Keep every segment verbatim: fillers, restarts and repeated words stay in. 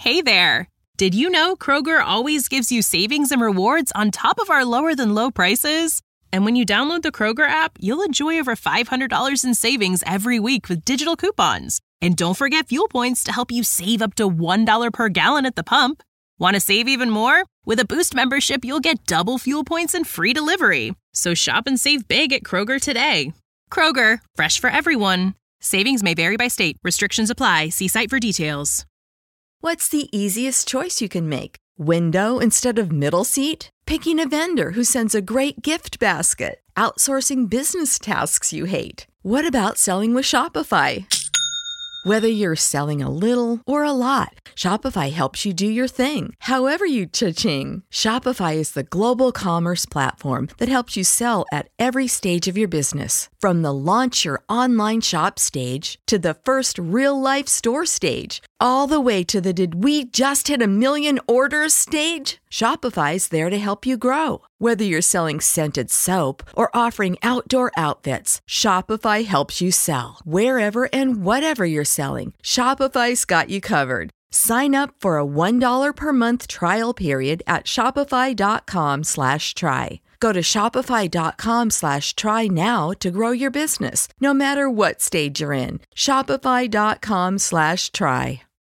Hey there! Did you know Kroger always gives you savings and rewards on top of our lower-than-low prices? And when you download the Kroger app, you'll enjoy over five hundred dollars in savings every week with digital coupons. And don't forget fuel points to help you save up to one dollar per gallon at the pump. Want to save even more? With a Boost membership, you'll get double fuel points and free delivery. So shop and save big at Kroger today. Kroger, fresh for everyone. Savings may vary by state. Restrictions apply. See site for details. What's the easiest choice you can make? Window instead of middle seat? Picking a vendor who sends a great gift basket? Outsourcing business tasks you hate? What about selling with Shopify? Whether you're selling a little or a lot, Shopify helps you do your thing, however you cha-ching. Shopify is the global commerce platform that helps you sell at every stage of your business. From the launch your online shop stage to the first real-life store stage, all the way to the did we just hit a million orders stage. Shopify's there to help you grow. Whether you're selling scented soap or offering outdoor outfits, Shopify helps you sell. Wherever and whatever you're selling, Shopify's got you covered. Sign up for a one dollar per month trial period at shopify.com slash try. Go to shopify.com slash try now to grow your business, no matter what stage you're in. Shopify.com slash try.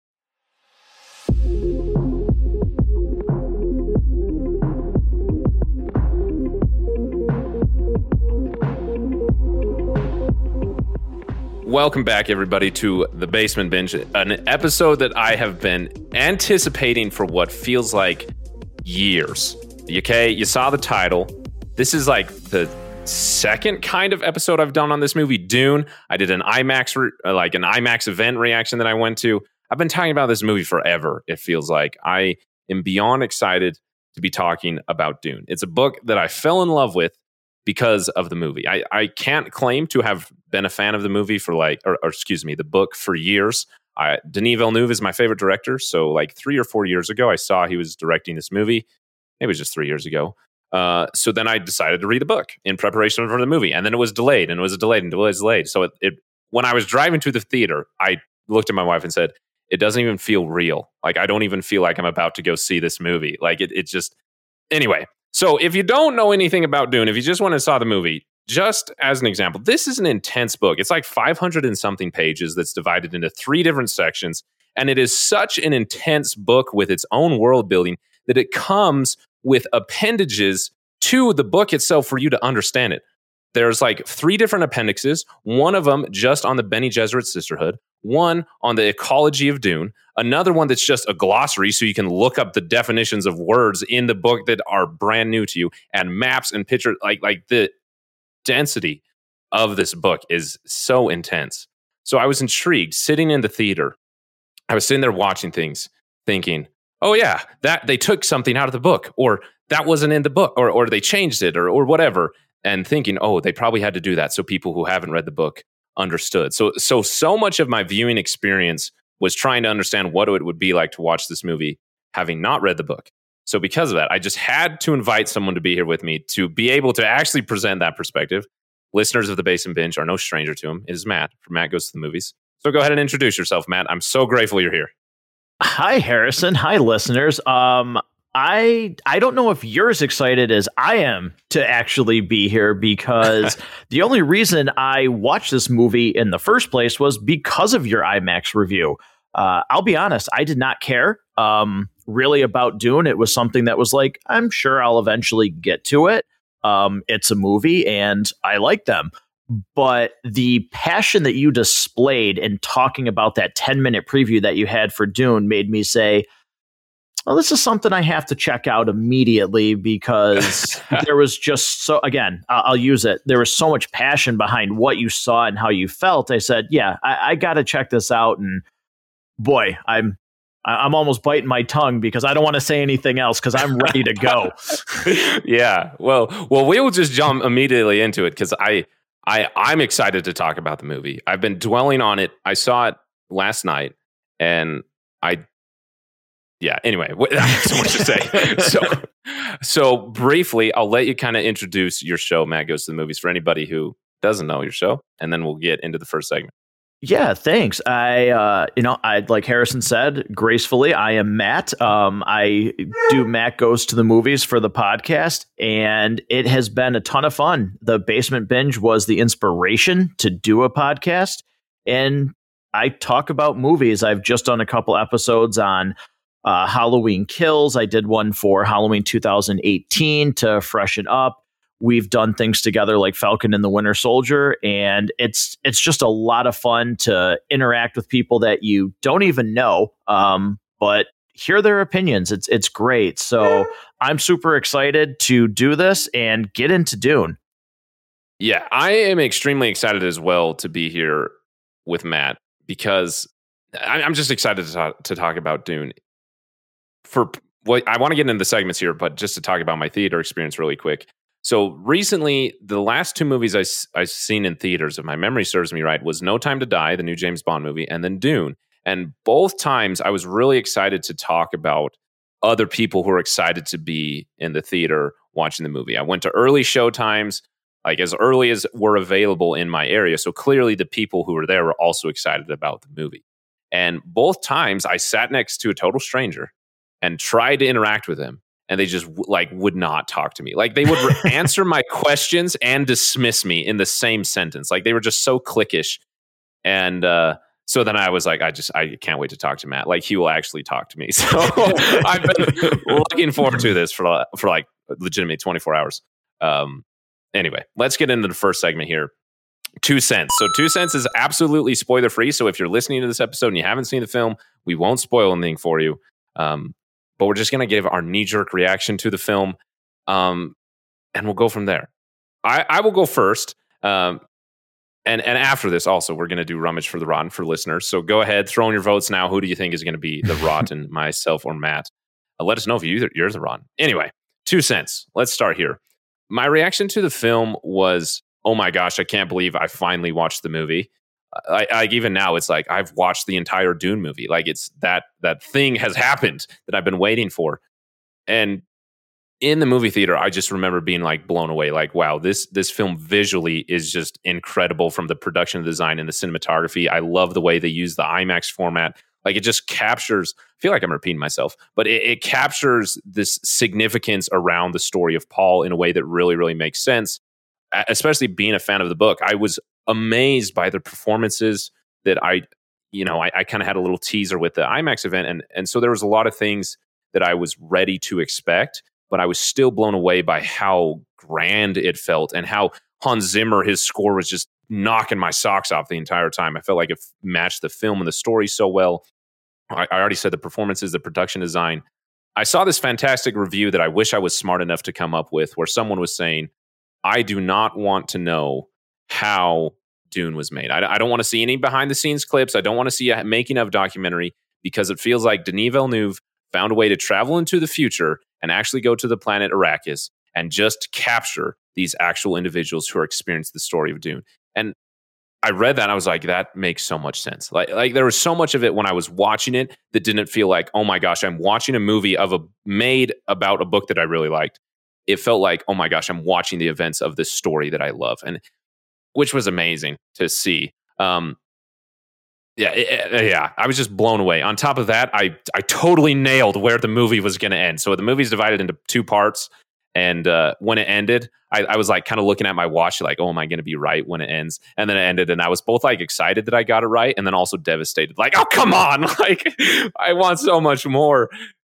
Welcome back, everybody, to The Basement Binge, an episode that I have been anticipating for what feels like years. Okay, you saw the title. This is like the second kind of episode I've done on this movie, Dune. I did an IMAX, re- like an IMAX event reaction that I went to. I've been talking about this movie forever, it feels like. I am beyond excited to be talking about Dune. It's a book that I fell in love with because of the movie. I, I can't claim to have been a fan of the movie for like, or, or excuse me, the book for years. I, Denis Villeneuve is my favorite director. So like three or four years ago, I saw he was directing this movie. Maybe it was just three years ago. Uh, so then I decided to read the book in preparation for the movie. And then it was delayed and it was delayed and it was delayed. So it, it when I was driving to the theater, I looked at my wife and said, it doesn't even feel real. Like, I don't even feel like I'm about to go see this movie. Like it, it just, anyway. So if you don't know anything about Dune, if you just went and saw the movie, just as an example, this is an intense book. It's like five hundred and something pages that's divided into three different sections. And it is such an intense book with its own world building that it comes with appendages to the book itself for you to understand it. There's like three different appendixes, one of them just on the Bene Gesserit sisterhood, one on the ecology of Dune, another one that's just a glossary so you can look up the definitions of words in the book that are brand new to you, and maps and pictures. Like, like the density of this book is so intense. So I was intrigued sitting in the theater. I was sitting there watching things thinking, oh yeah, that they took something out of the book, or that wasn't in the book, or or they changed it, or or whatever. And thinking, oh, they probably had to do that so people who haven't read the book understood. So, so, so much of my viewing experience was trying to understand what it would be like to watch this movie, having not read the book. So because of that, I just had to invite someone to be here with me to be able to actually present that perspective. Listeners of The Basement Binge are no stranger to him. It is Matt from Matt Goes to the Movies. So go ahead and introduce yourself, Matt. I'm so grateful you're here. Hi, Harrison. Hi, listeners. Um, I I don't know if you're as excited as I am to actually be here, because the only reason I watched this movie in the first place was because of your IMAX review. Uh, I'll be honest, I did not care um, really about Dune. It was something that was like, I'm sure I'll eventually get to it. Um, it's a movie and I like them. But the passion that you displayed in talking about that ten minute preview that you had for Dune made me say, well, this is something I have to check out immediately, because there was just so, again, I'll use it. There was so much passion behind what you saw and how you felt. I said, yeah, I, I got to check this out. And boy, I'm, I'm almost biting my tongue because I don't want to say anything else because I'm ready to go. Yeah. Well, well, we will just jump immediately into it because I, I, I'm excited to talk about the movie. I've been dwelling on it. I saw it last night and I, Yeah. Anyway, I have so much to say. So, so briefly, I'll let you kind of introduce your show, Matt Goes to the Movies, for anybody who doesn't know your show, and then we'll get into the first segment. Yeah, thanks. I, uh, you know, I like Harrison said gracefully, I am Matt. Um, I do Matt Goes to the Movies for the podcast, and it has been a ton of fun. The Basement Binge was the inspiration to do a podcast, and I talk about movies. I've just done a couple episodes on uh, Halloween Kills. I did one for Halloween two thousand eighteen to freshen up. We've done things together like Falcon and the Winter Soldier, and it's it's just a lot of fun to interact with people that you don't even know, um, but hear their opinions. It's it's great. So I'm super excited to do this and get into Dune. Yeah, I am extremely excited as well to be here with Matt because I, I'm just excited to talk, to talk about Dune. For what I want to get into the segments here, but just to talk about my theater experience really quick. So recently, the last two movies I, I've seen in theaters, if my memory serves me right, was No Time to Die, the new James Bond movie, and then Dune. And both times I was really excited to talk about other people who are excited to be in the theater watching the movie. I went to early show times, like as early as were available in my area. So clearly the people who were there were also excited about the movie. And both times I sat next to a total stranger and tried to interact with him. And they just like would not talk to me. Like they would re- answer my questions and dismiss me in the same sentence. Like they were just so cliquish. And uh, so then I was like, I just I can't wait to talk to Matt. Like he will actually talk to me. So I've been looking forward to this for for like legitimately twenty-four hours. Um, anyway, let's get into the first segment here. Two cents. So two cents is absolutely spoiler free. So if you're listening to this episode and you haven't seen the film, we won't spoil anything for you. Um, But we're just going to give our knee-jerk reaction to the film, um, and we'll go from there. I, I will go first, um, and and after this, also, we're going to do Rummage for the Rotten for listeners. So go ahead, throw in your votes now. Who do you think is going to be the Rotten, myself or Matt? Uh, let us know if you, you're the Rotten. Anyway, two cents. Let's start here. My reaction to the film was, oh my gosh, I can't believe I finally watched the movie. I, I even now it's like I've watched the entire Dune movie. Like it's that that thing has happened that I've been waiting for. And in the movie theater, I just remember being like blown away. Like, wow, this this film visually is just incredible from the production design and the cinematography. I love the way they use the IMAX format. Like it just captures, I feel like I'm repeating myself, but it, it captures this significance around the story of Paul in a way that really, really makes sense. Especially being a fan of the book, I was amazed by the performances that I, you know, I, I kind of had a little teaser with the IMAX event. And, and so there was a lot of things that I was ready to expect, but I was still blown away by how grand it felt and how Hans Zimmer, his score was just knocking my socks off the entire time. I felt like it matched the film and the story so well. I, I already said the performances, the production design. I saw this fantastic review that I wish I was smart enough to come up with where someone was saying, I do not want to know how Dune was made. I, I don't want to see any behind the scenes clips. I don't want to see a making of documentary because it feels like Denis Villeneuve found a way to travel into the future and actually go to the planet Arrakis and just capture these actual individuals who are experiencing the story of Dune. And I read that and I was like, that makes so much sense. Like, like there was so much of it when I was watching it that didn't feel like, oh my gosh, I'm watching a movie of a made about a book that I really liked. It felt like, oh my gosh, I'm watching the events of this story that I love, and which was amazing to see. Um, yeah, it, yeah, I was just blown away. On top of that, I I totally nailed where the movie was going to end. So the movie's divided into two parts, and uh, when it ended, I, I was like kind of looking at my watch, like, oh, am I going to be right when it ends? And then it ended, and I was both like excited that I got it right, and then also devastated, like, oh, come on, like I want so much more.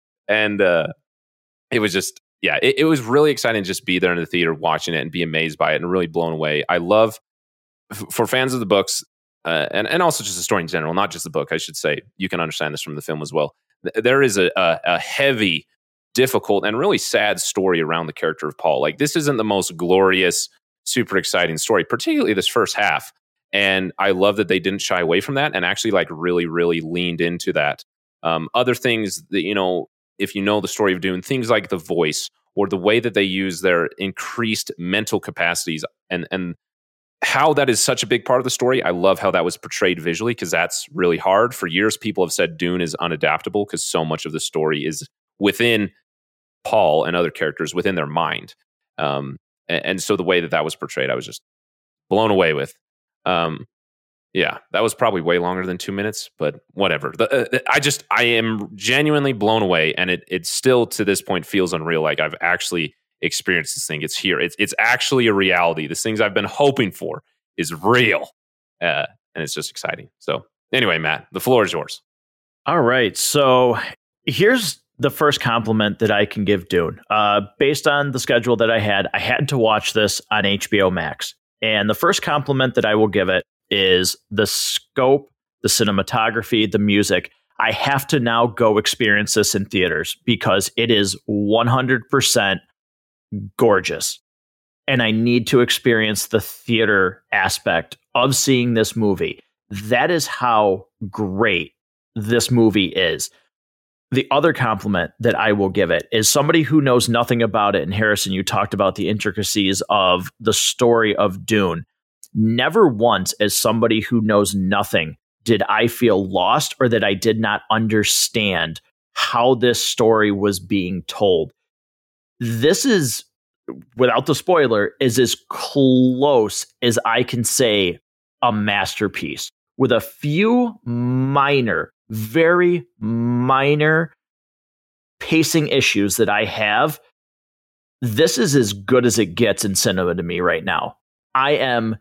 And uh, it was just. Yeah, it, it was really exciting to just be there in the theater watching it and be amazed by it and really blown away. I love, f- for fans of the books, uh, and, and also just the story in general, not just the book, I should say, you can understand this from the film as well. Th- there is a, a, a heavy, difficult, and really sad story around the character of Paul. Like, this isn't the most glorious, super exciting story, particularly this first half. And I love that they didn't shy away from that and actually like really, really leaned into that. Um, other things that, you know, if you know the story of Dune, things like the voice or the way that they use their increased mental capacities and, and how that is such a big part of the story. I love how that was portrayed visually because that's really hard. For years, people have said Dune is unadaptable because so much of the story is within Paul and other characters within their mind. Um, and, and so the way that that was portrayed, I was just blown away with. Um, Yeah, that was probably way longer than two minutes, but whatever. The, uh, I just, I am genuinely blown away, and it it still to this point feels unreal. Like I've actually experienced this thing. It's here. It's it's actually a reality. This things I've been hoping for is real, uh, and it's just exciting. So anyway, Matt, the floor is yours. All right, so here's the first compliment that I can give Dune. Uh, based on the schedule that I had, I had to watch this on H B O Max, and the first compliment that I will give it is the scope, the cinematography, the music. I have to now go experience this in theaters because it is one hundred percent gorgeous. And I need to experience the theater aspect of seeing this movie. That is how great this movie is. The other compliment that I will give it is somebody who knows nothing about it. And Harrison, you talked about the intricacies of the story of Dune. Never once, as somebody who knows nothing, did I feel lost or that I did not understand how this story was being told. This is, without the spoiler, is as close as I can say a masterpiece, with a few minor, very minor pacing issues that I have. This is as good as it gets in cinema to me right now. I am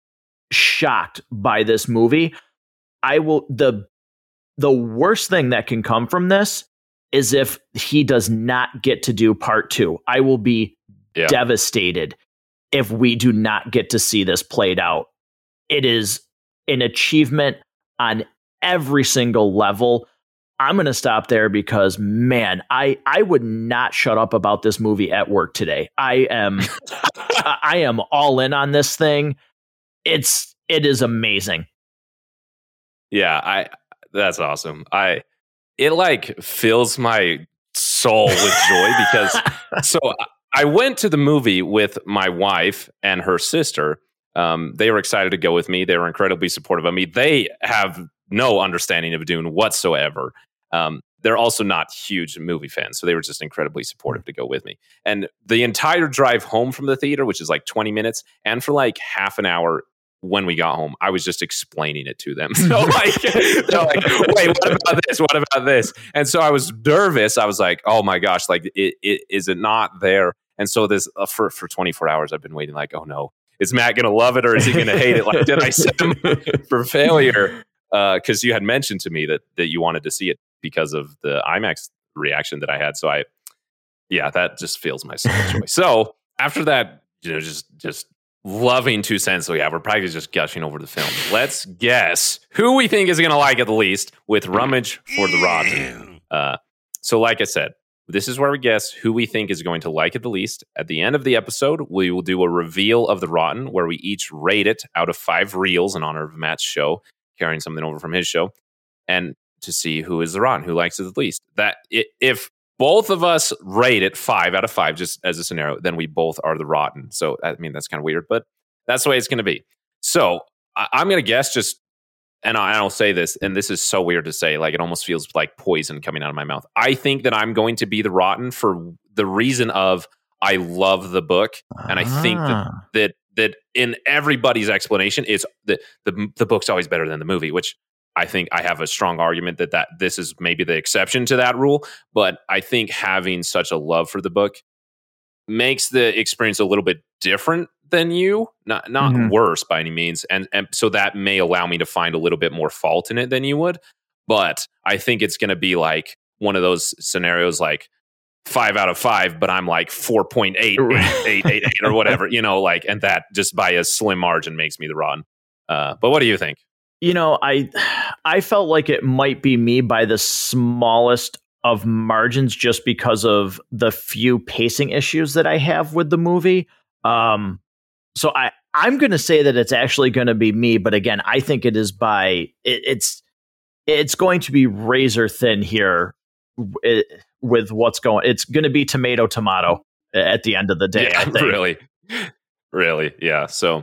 shocked by this movie. I will the the worst thing that can come from this is if he does not get to do part two. I will be yeah. devastated if we do not get to see this played out. It is an achievement on every single level. I'm going to stop there because, man, I, I would not shut up about this movie at work today. I am I am all in on this thing. It's it is amazing. Yeah, I that's awesome. I it like fills my soul with joy because so I went to the movie with my wife and her sister. Um, they were excited to go with me. They were incredibly supportive of me. They have no understanding of Dune whatsoever. Um, they're also not huge movie fans, so they were just incredibly supportive to go with me. And the entire drive home from the theater, which is like twenty minutes, and for like half an hour when we got home, I was just explaining it to them. So like, they're like, wait, what about this? What about this? And so I was nervous. I was like, oh my gosh, like, it, it is it not there? And so this uh, for for twenty-four hours, I've been waiting. Like, oh no, is Matt going to love it or is he going to hate it? Like, did I set him for failure? Because uh, you had mentioned to me that that you wanted to see it because of the IMAX reaction that I had. So I, yeah, that just fills my soul with joy. So after that, you know, just just. loving Two Cents. So yeah, we're probably just gushing over the film. Let's guess who we think is going to like it the least with Rummage for the Rotten. Uh, so like I said, this is where we guess who we think is going to like it the least. At the end of the episode, we will do a reveal of the Rotten where we each rate it out of five reels in honor of Matt's show, carrying something over from his show, and to see who is the Rotten, who likes it the least. That if both of us rate it five out of five, just as a scenario, then we both are the Rotten. So, I mean, that's kind of weird, but that's the way it's going to be. So, I, I'm going to guess just, and I, I'll say this, and this is so weird to say, like, it almost feels like poison coming out of my mouth. I think that I'm going to be the Rotten for the reason of I love the book, and I think that that that in everybody's explanation, it's the, the the book's always better than the movie, which I think I have a strong argument that, that this is maybe the exception to that rule. But I think having such a love for the book makes the experience a little bit different than you, not not mm-hmm. worse by any means. And, and so that may allow me to find a little bit more fault in it than you would. But I think it's going to be like one of those scenarios like five out of five, but I'm like four point eight, eight, eight, eight, eight or whatever, you know, like, and that just by a slim margin makes me the Rotten. Uh, but what do you think? You know, I I felt like it might be me by the smallest of margins just because of the few pacing issues that I have with the movie. Um, so I, I'm going to say that it's actually going to be me. But again, I think it is by it, it's it's going to be razor thin here it, with what's going. It's going to be tomato, tomato at the end of the day. Yeah, I think. Really, really. Yeah. So.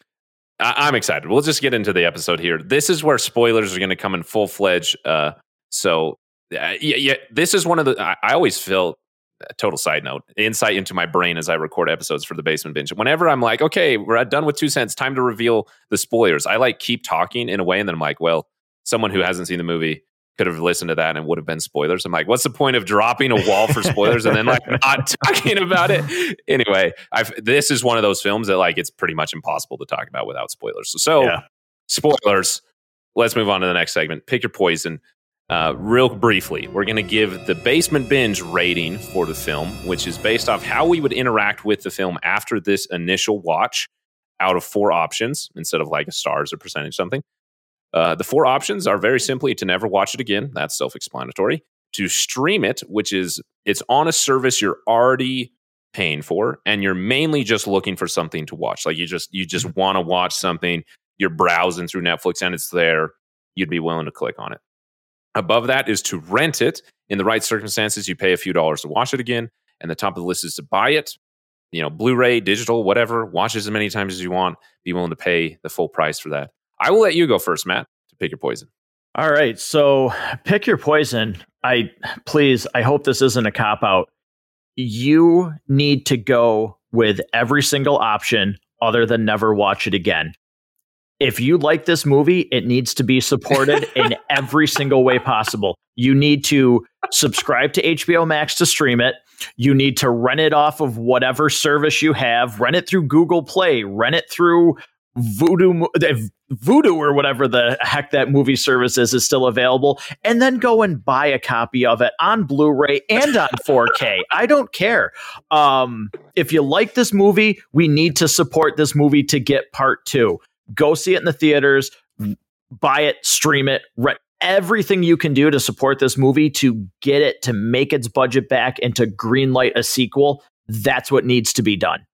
I'm excited. We'll just get into the episode here. This is where spoilers are going to come in full fledged. Uh, so, uh, yeah, yeah, this is one of the. I, I always feel a total side note, insight into my brain as I record episodes for the Basement Binge. Whenever I'm like, okay, we're done with two cents, time to reveal the spoilers, I like keep talking in a way, and then I'm like, well, someone who hasn't seen the movie could have listened to that and would have been spoilers. I'm like, what's the point of dropping a wall for spoilers and then like not talking about it? Anyway, I've this is one of those films that like it's pretty much impossible to talk about without spoilers. So, so yeah. spoilers. Let's move on to the next segment. Pick your poison. Uh, real briefly, we're going to give the Basement Binge rating for the film, which is based off how we would interact with the film after this initial watch out of four options instead of like a stars or percentage something. Uh, the four options are very simply to never watch it again. That's self-explanatory. To stream it, which is it's on a service you're already paying for, and you're mainly just looking for something to watch. Like you just you just want to watch something. You're browsing through Netflix and it's there. You'd be willing to click on it. Above that is to rent it. In the right circumstances, you pay a few dollars to watch it again. And the top of the list is to buy it. You know, Blu-ray, digital, whatever. Watch as many times as you want. Be willing to pay the full price for that. I will let you go first, Matt, to pick your poison. All right. So pick your poison. I please, I hope this isn't a cop-out. You need to go with every single option other than never watch it again. If you like this movie, it needs to be supported in every single way possible. You need to subscribe to H B O Max to stream it. You need to rent it off of whatever service you have. Rent it through Google Play. Rent it through Voodoo, Voodoo or whatever the heck that movie service is, is still available. And then go and buy a copy of it on Blu-ray and on four K. I don't care. Um, if you like this movie, we need to support this movie to get part two. Go see it in the theaters, buy it, stream it, rent everything you can do to support this movie to get it to make its budget back and to greenlight a sequel. That's what needs to be done.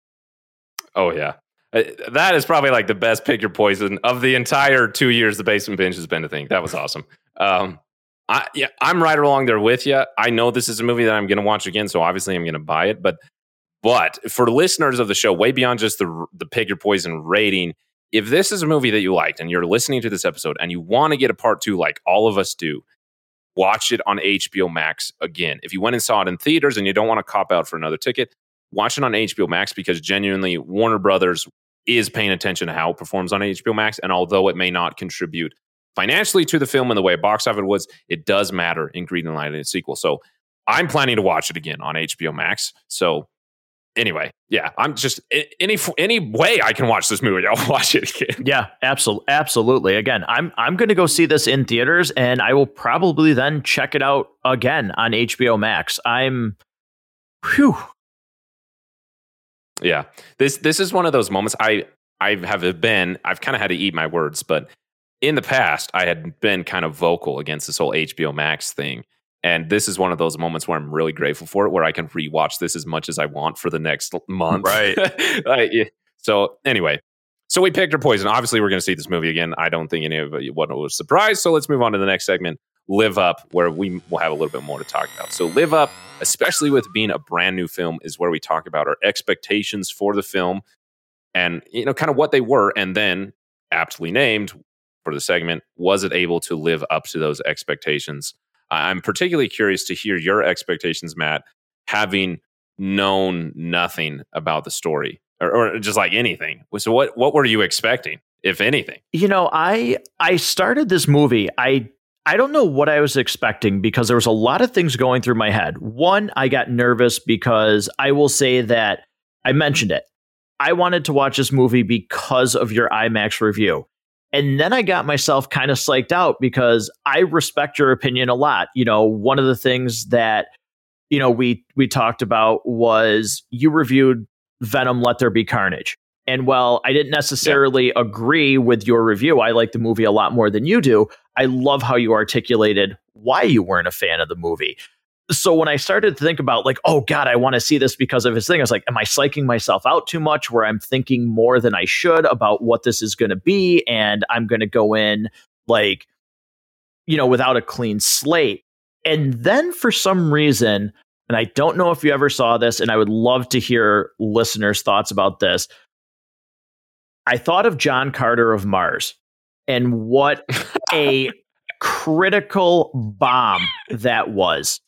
Oh, yeah. Uh, that is probably like the best pick your poison of the entire two years the Basement Binge has been a thing. That was awesome. Um, I, yeah, I'm right along there with you. I know this is a movie that I'm going to watch again, so obviously I'm going to buy it. But but for listeners of the show, way beyond just the the pick your poison rating, if this is a movie that you liked and you're listening to this episode and you want to get a part two like all of us do, watch it on H B O Max again. If you went and saw it in theaters and you don't want to cop out for another ticket, watch it on H B O Max because genuinely Warner Brothers is paying attention to how it performs on H B O Max. And although it may not contribute financially to the film in the way box office was, it does matter in greenlighting a sequel. So I'm planning to watch it again on H B O Max. So anyway, yeah, I'm just any any way I can watch this movie, I'll watch it again. Yeah, absolutely, absolutely. Again, I'm I'm going to go see this in theaters, and I will probably then check it out again on H B O Max. I'm, whew. Yeah, this this is one of those moments. I I have been I've kind of had to eat my words, but in the past I had been kind of vocal against this whole H B O Max thing. And this is one of those moments where I'm really grateful for it, where I can rewatch this as much as I want for the next month. Right. uh, yeah. So anyway, so we picked our poison. Obviously, we're going to see this movie again. I don't think any of it was surprised. So let's move on to the next segment, Live Up, where we will have a little bit more to talk about. So Live Up, especially with being a brand new film, is where we talk about our expectations for the film and, you know, kind of what they were. And then aptly named for the segment, was it able to live up to those expectations? I'm particularly curious to hear your expectations, Matt, having known nothing about the story or, or just like anything. So what, what were you expecting, if anything? You know, I I started this movie. I I don't know what I was expecting because there was a lot of things going through my head. One, I got nervous because I will say that I mentioned it. I wanted to watch this movie because of your IMAX review. And then I got myself kind of psyched out because I respect your opinion a lot. You know, one of the things that, you know, we we talked about was you reviewed Venom, Let There Be Carnage. And while I didn't necessarily yeah. agree with your review, I like the movie a lot more than you do. I love how you articulated why you weren't a fan of the movie. So when I started to think about like, oh God, I want to see this because of his thing, I was like, am I psyching myself out too much where I'm thinking more than I should about what this is going to be? And I'm going to go in like, you know, without a clean slate. And then for some reason, and I don't know if you ever saw this, and I would love to hear listeners' thoughts about this. I thought of John Carter of Mars and what a critical bomb that was.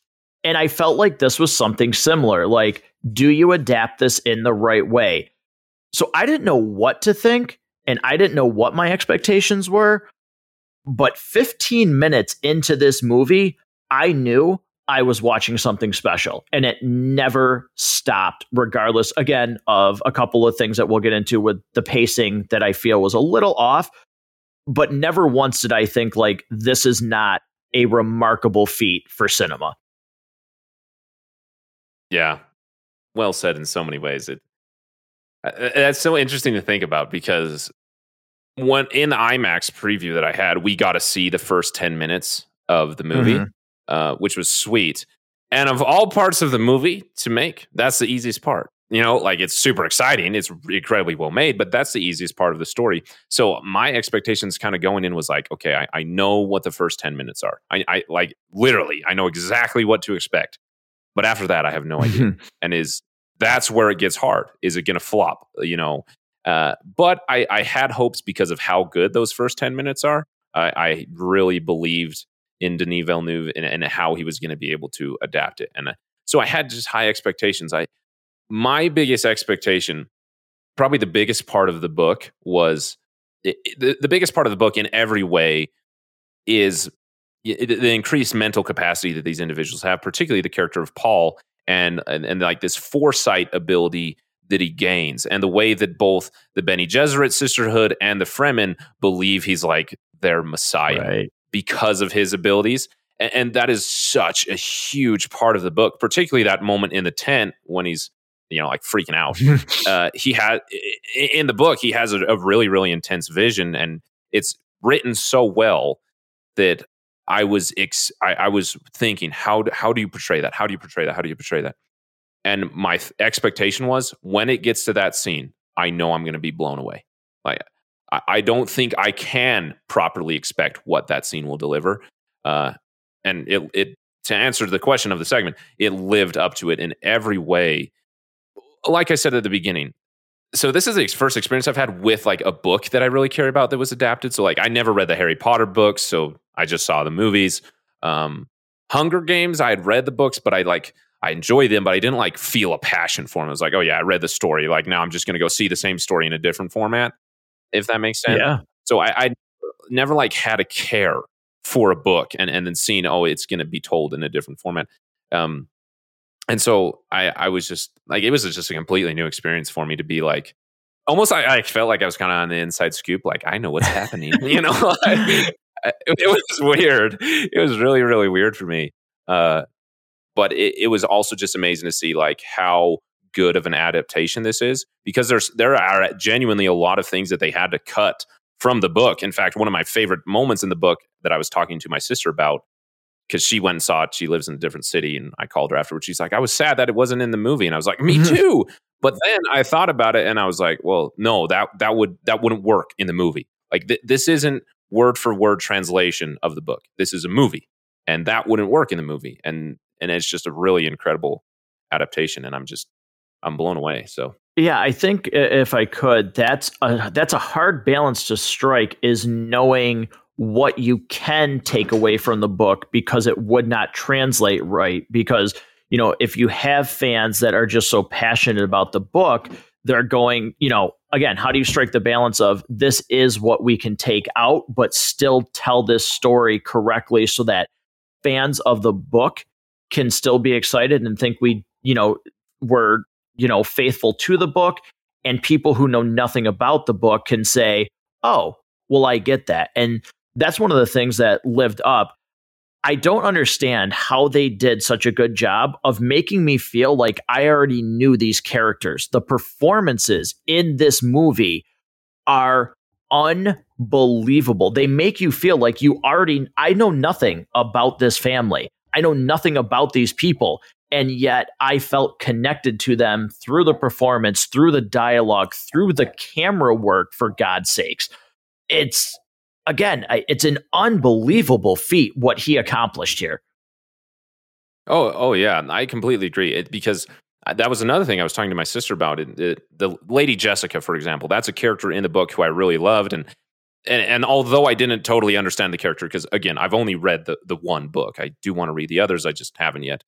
And I felt like this was something similar. Like, do you adapt this in the right way? So I didn't know what to think, and I didn't know what my expectations were. But fifteen minutes into this movie, I knew I was watching something special, and it never stopped, regardless, again, of a couple of things that we'll get into with the pacing that I feel was a little off. But never once did I think, like, this is not a remarkable feat for cinema. Yeah. Well said in so many ways. It uh, That's so interesting to think about, because when in the IMAX preview that I had, we got to see the first ten minutes of the movie, mm-hmm. uh, which was sweet. And of all parts of the movie to make, that's the easiest part. You know, like, it's super exciting. It's incredibly well made, but that's the easiest part of the story. So my expectations kind of going in was like, okay, I, I know what the first ten minutes are. I, I like literally, I know exactly what to expect. But after that, I have no idea. And is that's where it gets hard. Is it going to flop? You know, uh, but I, I had hopes because of how good those first ten minutes are. I, I really believed in Denis Villeneuve and, and how he was going to be able to adapt it. And uh, so I had just high expectations. I My biggest expectation, probably the biggest part of the book was, it, the, the biggest part of the book in every way is it, the increased mental capacity that these individuals have, particularly the character of Paul, and, and and like this foresight ability that he gains, and the way that both the Bene Gesserit sisterhood and the Fremen believe he's like their messiah, right, because of his abilities. And, and that is such a huge part of the book, particularly that moment in the tent when he's, you know, like freaking out. uh, he had in the book, he has a, a really, really intense vision, and it's written so well that I was ex- I, I was thinking, how do, how do you portray that? How do you portray that? How do you portray that? And my th- expectation was, when it gets to that scene, I know I'm going to be blown away. Like, I, I don't think I can properly expect what that scene will deliver. Uh, and it, it to answer the question of the segment, it lived up to it in every way. Like I said at the beginning, so this is the first experience I've had with like a book that I really care about that was adapted. So like, I never read the Harry Potter books, so I just saw the movies. Um, Hunger Games, I had read the books, but I like I enjoyed them, but I didn't like feel a passion for them. I was like, oh yeah, I read the story. Like, now I'm just going to go see the same story in a different format, if that makes sense. Yeah. So I, I never like had a care for a book and and then seeing, oh, it's going to be told in a different format. Um, And so I, I was just like, it was just a completely new experience for me to be like, almost I, I felt like I was kind of on the inside scoop. Like, I know what's happening, you know, like, it, it was weird. It was really, really weird for me. Uh, but it, it was also just amazing to see like how good of an adaptation this is, because there's, there are genuinely a lot of things that they had to cut from the book. In fact, one of my favorite moments in the book that I was talking to my sister about, because she went and saw it. She lives in a different city, and I called her afterwards. She's like, I was sad that it wasn't in the movie. And I was like, me too. But then I thought about it, and I was like, well, no, that that would that wouldn't work in the movie. Like, th- this isn't word for word translation of the book. This is a movie, and that wouldn't work in the movie. And and it's just a really incredible adaptation, and I'm just I'm blown away. So yeah, I think if I could, that's a, that's a hard balance to strike, is knowing what you can take away from the book, because it would not translate right. Because, you know, if you have fans that are just so passionate about the book, they're going, you know, again, how do you strike the balance of, this is what we can take out, but still tell this story correctly so that fans of the book can still be excited and think we, you know, were, you know, faithful to the book, and people who know nothing about the book can say, oh, well, I get that. And that's one of the things that lived up. I don't understand how they did such a good job of making me feel like I already knew these characters. The performances in this movie are unbelievable. They make you feel like you already, I know nothing about this family. I know nothing about these people. And yet I felt connected to them through the performance, through the dialogue, through the camera work, for God's sakes. It's, Again, it's an unbelievable feat what he accomplished here. Oh, oh yeah, I completely agree. It, because that was another thing I was talking to my sister about. It, it, the Lady Jessica, for example, that's a character in the book who I really loved, and and, and although I didn't totally understand the character, because again, I've only read the the one book, I do want to read the others, I just haven't yet.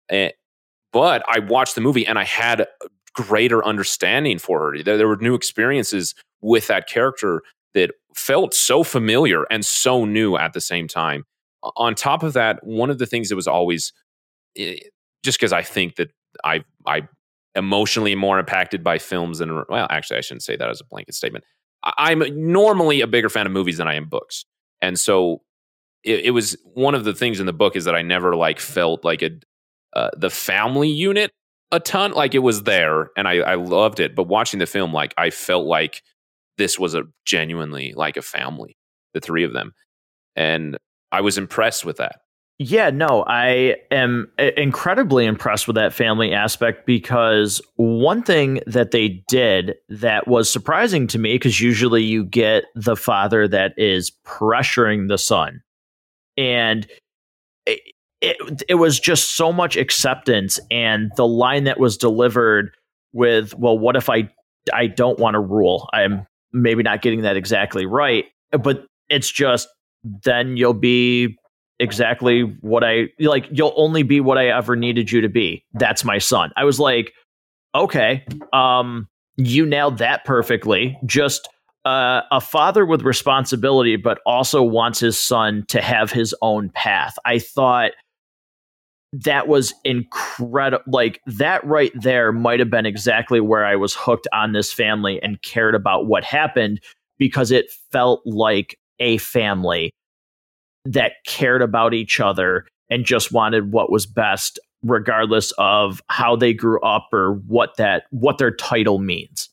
And, but I watched the movie and I had a greater understanding for her. There, there were new experiences with that character that felt so familiar and so new at the same time. On top of that, one of the things that was always, just because I think that I I emotionally more impacted by films than, well, actually I shouldn't say that as a blanket statement. I, I'm normally a bigger fan of movies than I am books, and so it, it was one of the things in the book is that I never like felt like a uh, the family unit a ton. Like it was there, and I, I loved it. But watching the film, like I felt like this was a genuinely like a family, the three of them, and I was impressed with that. Yeah, no, I am incredibly impressed with that family aspect, because one thing that they did that was surprising to me, because usually you get the father that is pressuring the son, and it, it, it was just so much acceptance. And the line that was delivered with, well, what if I, I don't want to rule? I'm maybe not getting that exactly right, but it's just, then you'll be exactly what I like. You'll only be what I ever needed you to be. That's my son. I was like, okay, um, you nailed that perfectly. Just uh, a father with responsibility, but also wants his son to have his own path. I thought that was incredible. Like that right there might have been exactly where I was hooked on this family and cared about what happened, because it felt like a family that cared about each other and just wanted what was best, regardless of how they grew up or what that what their title means.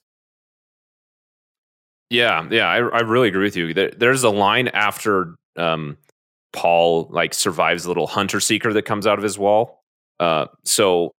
Yeah, yeah, I, I really agree with you. There, there's a line after um, Paul like survives the little hunter seeker that comes out of his wall. Uh, so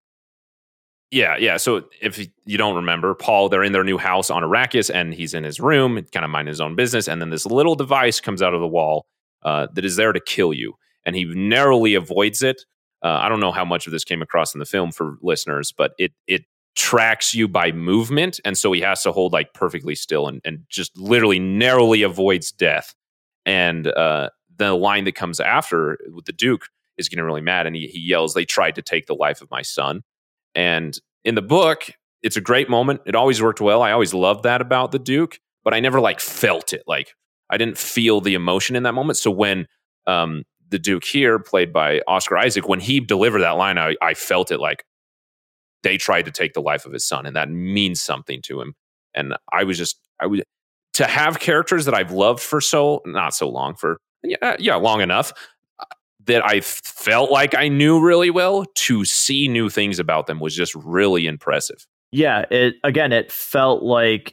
yeah, yeah. So if you don't remember, Paul, they're in their new house on Arrakis, and he's in his room, kind of minding his own business, and then this little device comes out of the wall Uh, that is there to kill you, and he narrowly avoids it. Uh, I don't know how much of this came across in the film for listeners, but it it tracks you by movement, and so he has to hold like perfectly still and, and just literally narrowly avoids death. And uh, the line that comes after with the Duke is getting really mad, and he, he yells, "They tried to take the life of my son." And in the book, it's a great moment. It always worked well. I always loved that about the Duke, but I never like felt it like. I didn't feel the emotion in that moment. So when um, the Duke here, played by Oscar Isaac, when he delivered that line, I, I felt it like they tried to take the life of his son, and that means something to him. And I was just, I would to have characters that I've loved for so not so long for yeah yeah long enough that I felt like I knew really well. To see new things about them was just really impressive. Yeah, it again, it felt like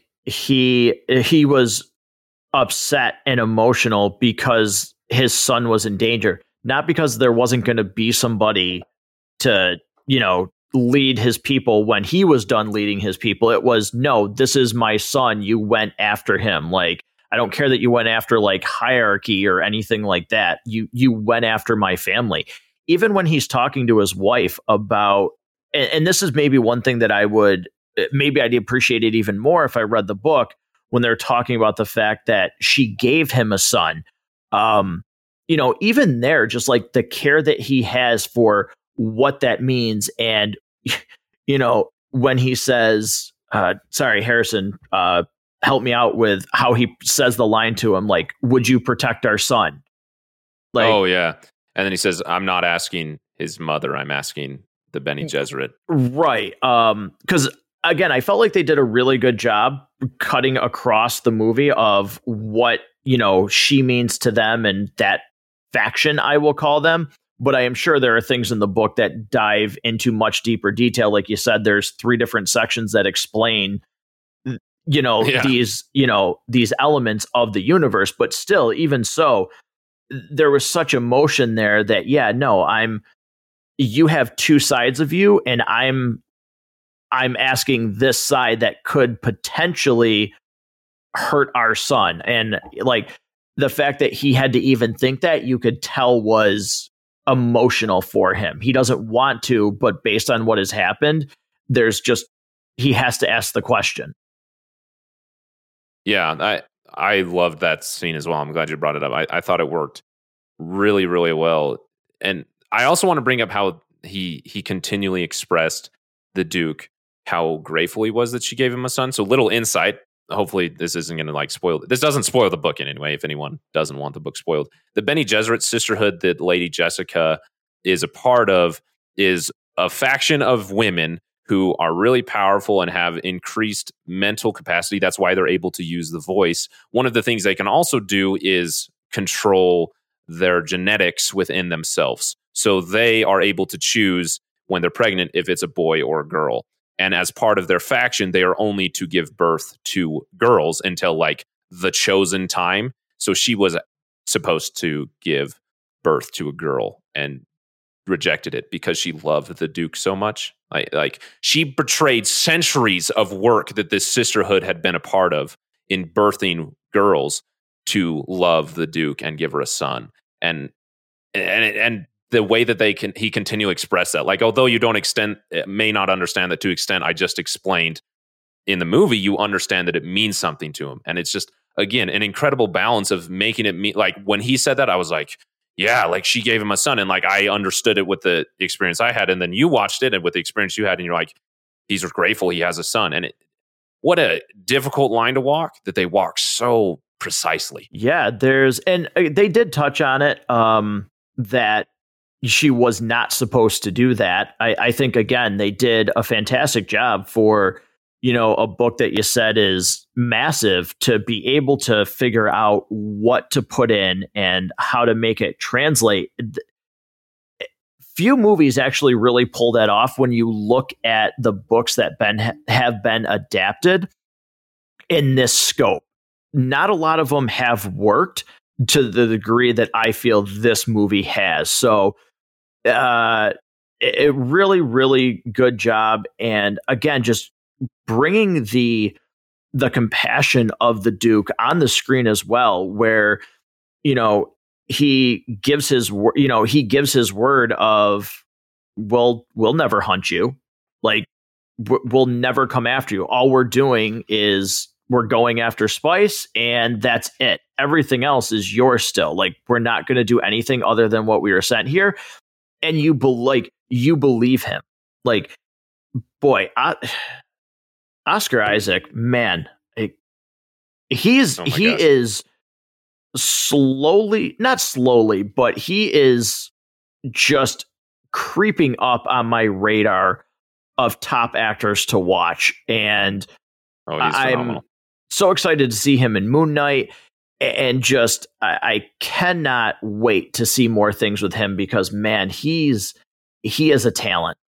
he he was upset and emotional because his son was in danger, not because there wasn't going to be somebody to, you know, lead his people when he was done leading his people. It was, no, this is my son. You went after him. Like, I don't care that you went after like hierarchy or anything like that. You, you went after my family. Even when he's talking to his wife about, and, and this is maybe one thing that I would, maybe I'd appreciate it even more if I read the book, when they're talking about the fact that she gave him a son. Um, you know, even there, just like the care that he has for what that means. And, you know, when he says, uh, sorry, Harrison, uh, help me out with how he says the line to him, like, would you protect our son? Like, oh, yeah. And then he says, I'm not asking his mother, I'm asking the Bene Gesserit. Right. Um, because again, I felt like they did a really good job cutting across the movie of what, you know, she means to them and that faction, I will call them. But I am sure there are things in the book that dive into much deeper detail. Like you said, there's three different sections that explain, you know, yeah. these, you know, these elements of the universe. But still, even so, there was such emotion there that, yeah, no, I'm, you have two sides of you, and I'm, I'm asking this side that could potentially hurt our son. And like the fact that he had to even think that, you could tell was emotional for him. He doesn't want to, but based on what has happened, there's just, he has to ask the question. Yeah, I I loved that scene as well. I'm glad you brought it up. I, I thought it worked really, really well. And I also want to bring up how he he continually expressed the Duke how grateful he was that she gave him a son. So little insight. Hopefully this isn't going to like spoil. This doesn't spoil the book in any way. If anyone doesn't want the book spoiled, the Bene Gesserit sisterhood that Lady Jessica is a part of is a faction of women who are really powerful and have increased mental capacity. That's why they're able to use the voice. One of the things they can also do is control their genetics within themselves. So they are able to choose when they're pregnant if it's a boy or a girl. And as part of their faction, they are only to give birth to girls until like the chosen time. So she was supposed to give birth to a girl and rejected it because she loved the Duke so much. Like, like she betrayed centuries of work that this sisterhood had been a part of in birthing girls to love the Duke and give her a son. And and and the way that they can he continually express that, like, although you don't extend may not understand that to extent I just explained in the movie, you understand that it means something to him. And it's just, again, an incredible balance of making it mean, like when he said that, I was like, yeah, like she gave him a son. And like I understood it with the experience I had. And then you watched it and with the experience you had, and you're like, he's grateful he has a son. And it, what a difficult line to walk that they walk so precisely. Yeah, there's, and they did touch on it, um, that she was not supposed to do that. I, I think, again, they did a fantastic job for, you know, a book that you said is massive to be able to figure out what to put in and how to make it translate. Few movies actually really pull that off when you look at the books that been have been adapted in this scope. Not a lot of them have worked to the degree that I feel this movie has. So uh, it really, really good job. And again, just bringing the the compassion of the Duke on the screen as well, where, you know, he gives his, you know, he gives his word of, well, we'll never hunt you. Like, we'll never come after you. All we're doing is we're going after Spice, and that's it. Everything else is yours still. Like, we're not going to do anything other than what we were sent here. And you be- like, you believe him. Like, boy, I, Oscar Isaac, man, it, he's, oh he gosh. is slowly, not slowly, but he is just creeping up on my radar of top actors to watch. And oh, he's I'm phenomenal. So excited to see him in Moon Knight, and just I, I cannot wait to see more things with him, because man, he's he is a talent.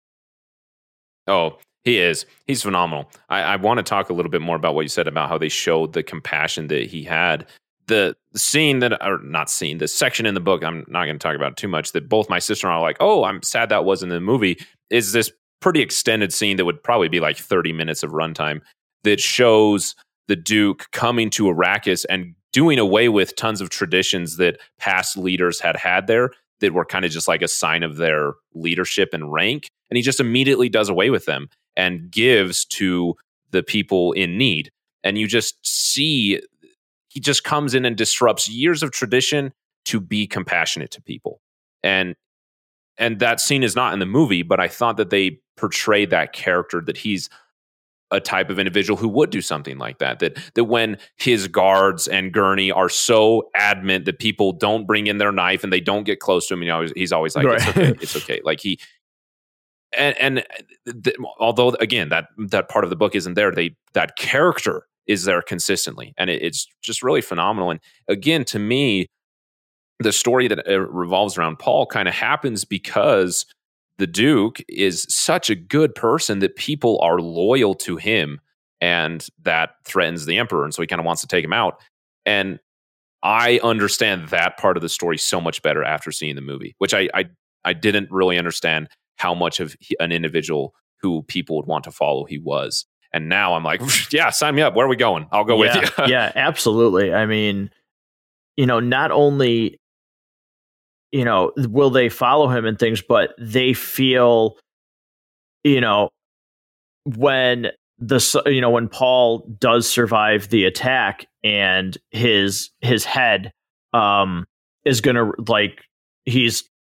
Oh, he is. He's phenomenal. I, I want to talk a little bit more about what you said about how they showed the compassion that he had. The scene that, or not scene, the section in the book, I'm not going to talk about it too much, that both my sister and I are like, oh, I'm sad that wasn't in the movie, is this pretty extended scene that would probably be like thirty minutes of runtime that shows the Duke coming to Arrakis and doing away with tons of traditions that past leaders had had there that were kind of just like a sign of their leadership and rank. And he just immediately does away with them and gives to the people in need. And you just see, he just comes in and disrupts years of tradition to be compassionate to people. And and that scene is not in the movie, but I thought that they portrayed that character, that he's a type of individual who would do something like that, that that when his guards and Gurney are so adamant that people don't bring in their knife and they don't get close to him, you know, he's always like, right. it's okay, it's okay. Like he, and, and th- although again, that, that part of the book isn't there, they, that character is there consistently. And it, it's just really phenomenal. And again, to me, the story that uh, revolves around Paul kind of happens because the Duke is such a good person that people are loyal to him, and that threatens the Emperor. And so he kind of wants to take him out. And I understand that part of the story so much better after seeing the movie, which I I, I didn't really understand how much of he, an individual who people would want to follow he was. And now I'm like, yeah, sign me up. Where are we going? I'll go yeah, with you. Yeah, absolutely. I mean, you know, not only, you know, will they follow him and things, but they feel, you know, when the, you know, when Paul does survive the attack and his, his head um, is going to, like, he's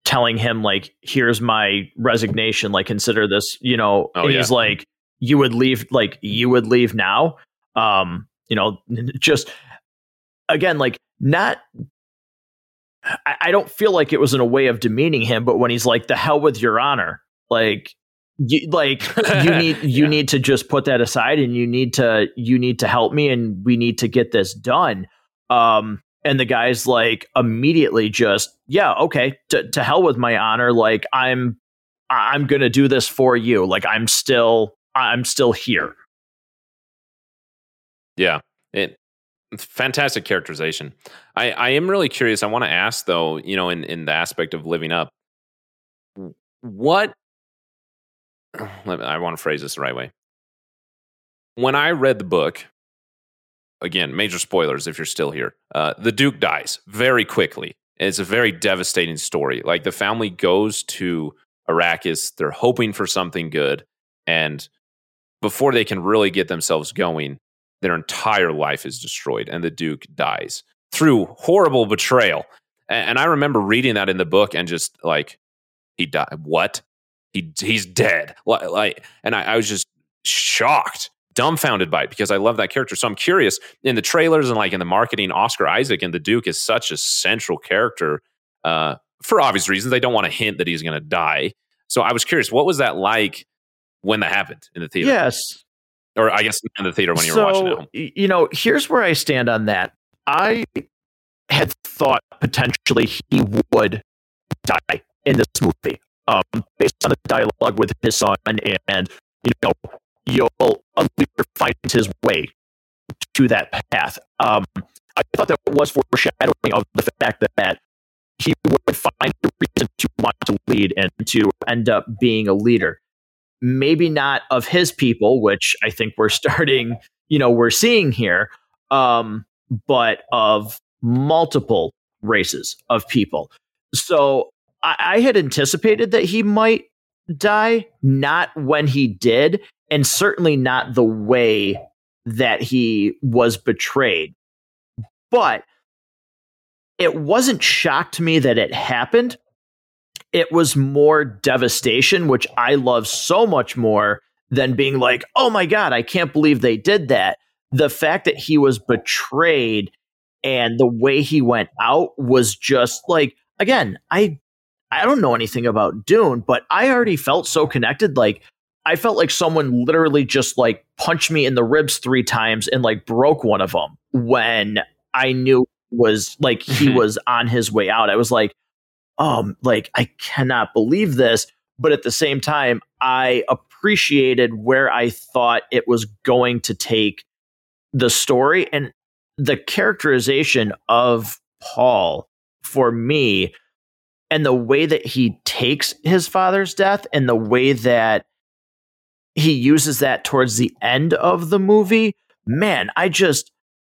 telling him like, here's my resignation, like consider this, you know, Oh, and yeah. he's like, you would leave, like you would leave now. Um, you know, just again, like not, I, I don't feel like it was in a way of demeaning him, but when he's like, the hell with your honor, like, you, like you need, you Yeah. need to just put that aside and you need to, you need to help me and we need to get this done. Um, and the guy's like immediately just, yeah, okay, to, to hell with my honor. Like I'm, I'm going to do this for you. Like I'm still, I'm still here. Yeah. It, it's fantastic characterization. I, I am really curious. I want to ask though, you know, in, in the aspect of living up, what, let me, I want to phrase this the right way. When I read the book, again, major spoilers if you're still here, uh, the Duke dies very quickly. It's a very devastating story. Like the family goes to Arrakis, they're hoping for something good. And before they can really get themselves going, their entire life is destroyed and the Duke dies through horrible betrayal. And, and I remember reading that in the book and just like, he died. What? He he's dead. Like, like and I, I was just shocked, dumbfounded by it because I love that character. So I'm curious in the trailers and like in the marketing, Oscar Isaac and the Duke is such a central character uh, for obvious reasons. They don't want to hint that he's going to die. So I was curious, what was that like when that happened in the theater? Yes. Or I guess in the theater when you so, were watching it at home. You know, here's where I stand on that. I had thought potentially he would die in this movie, um, based on the dialogue with his son, and, and you know, you'll find his way to that path. Um, I thought that was foreshadowing of the fact that, that he would find a reason to want to lead and to end up being a leader. Maybe not of his people, which I think we're starting, you know, we're seeing here, um, but of multiple races of people. So I, I had anticipated that he might die, not when he did, and certainly not the way that he was betrayed. But it wasn't shocked to me that it happened. It was more devastation, which I love so much more than being like, oh my God, I can't believe they did that. The fact that he was betrayed and the way he went out was just like, again, I I don't know anything about Dune, but I already felt so connected. Like I felt like someone literally just like punched me in the ribs three times and like broke one of them when I knew was like he was on his way out. I was like, um, like I cannot believe this. But at the same time, I appreciated where I thought it was going to take the story and the characterization of Paul for me, and the way that he takes his father's death and the way that he uses that towards the end of the movie. Man, I just,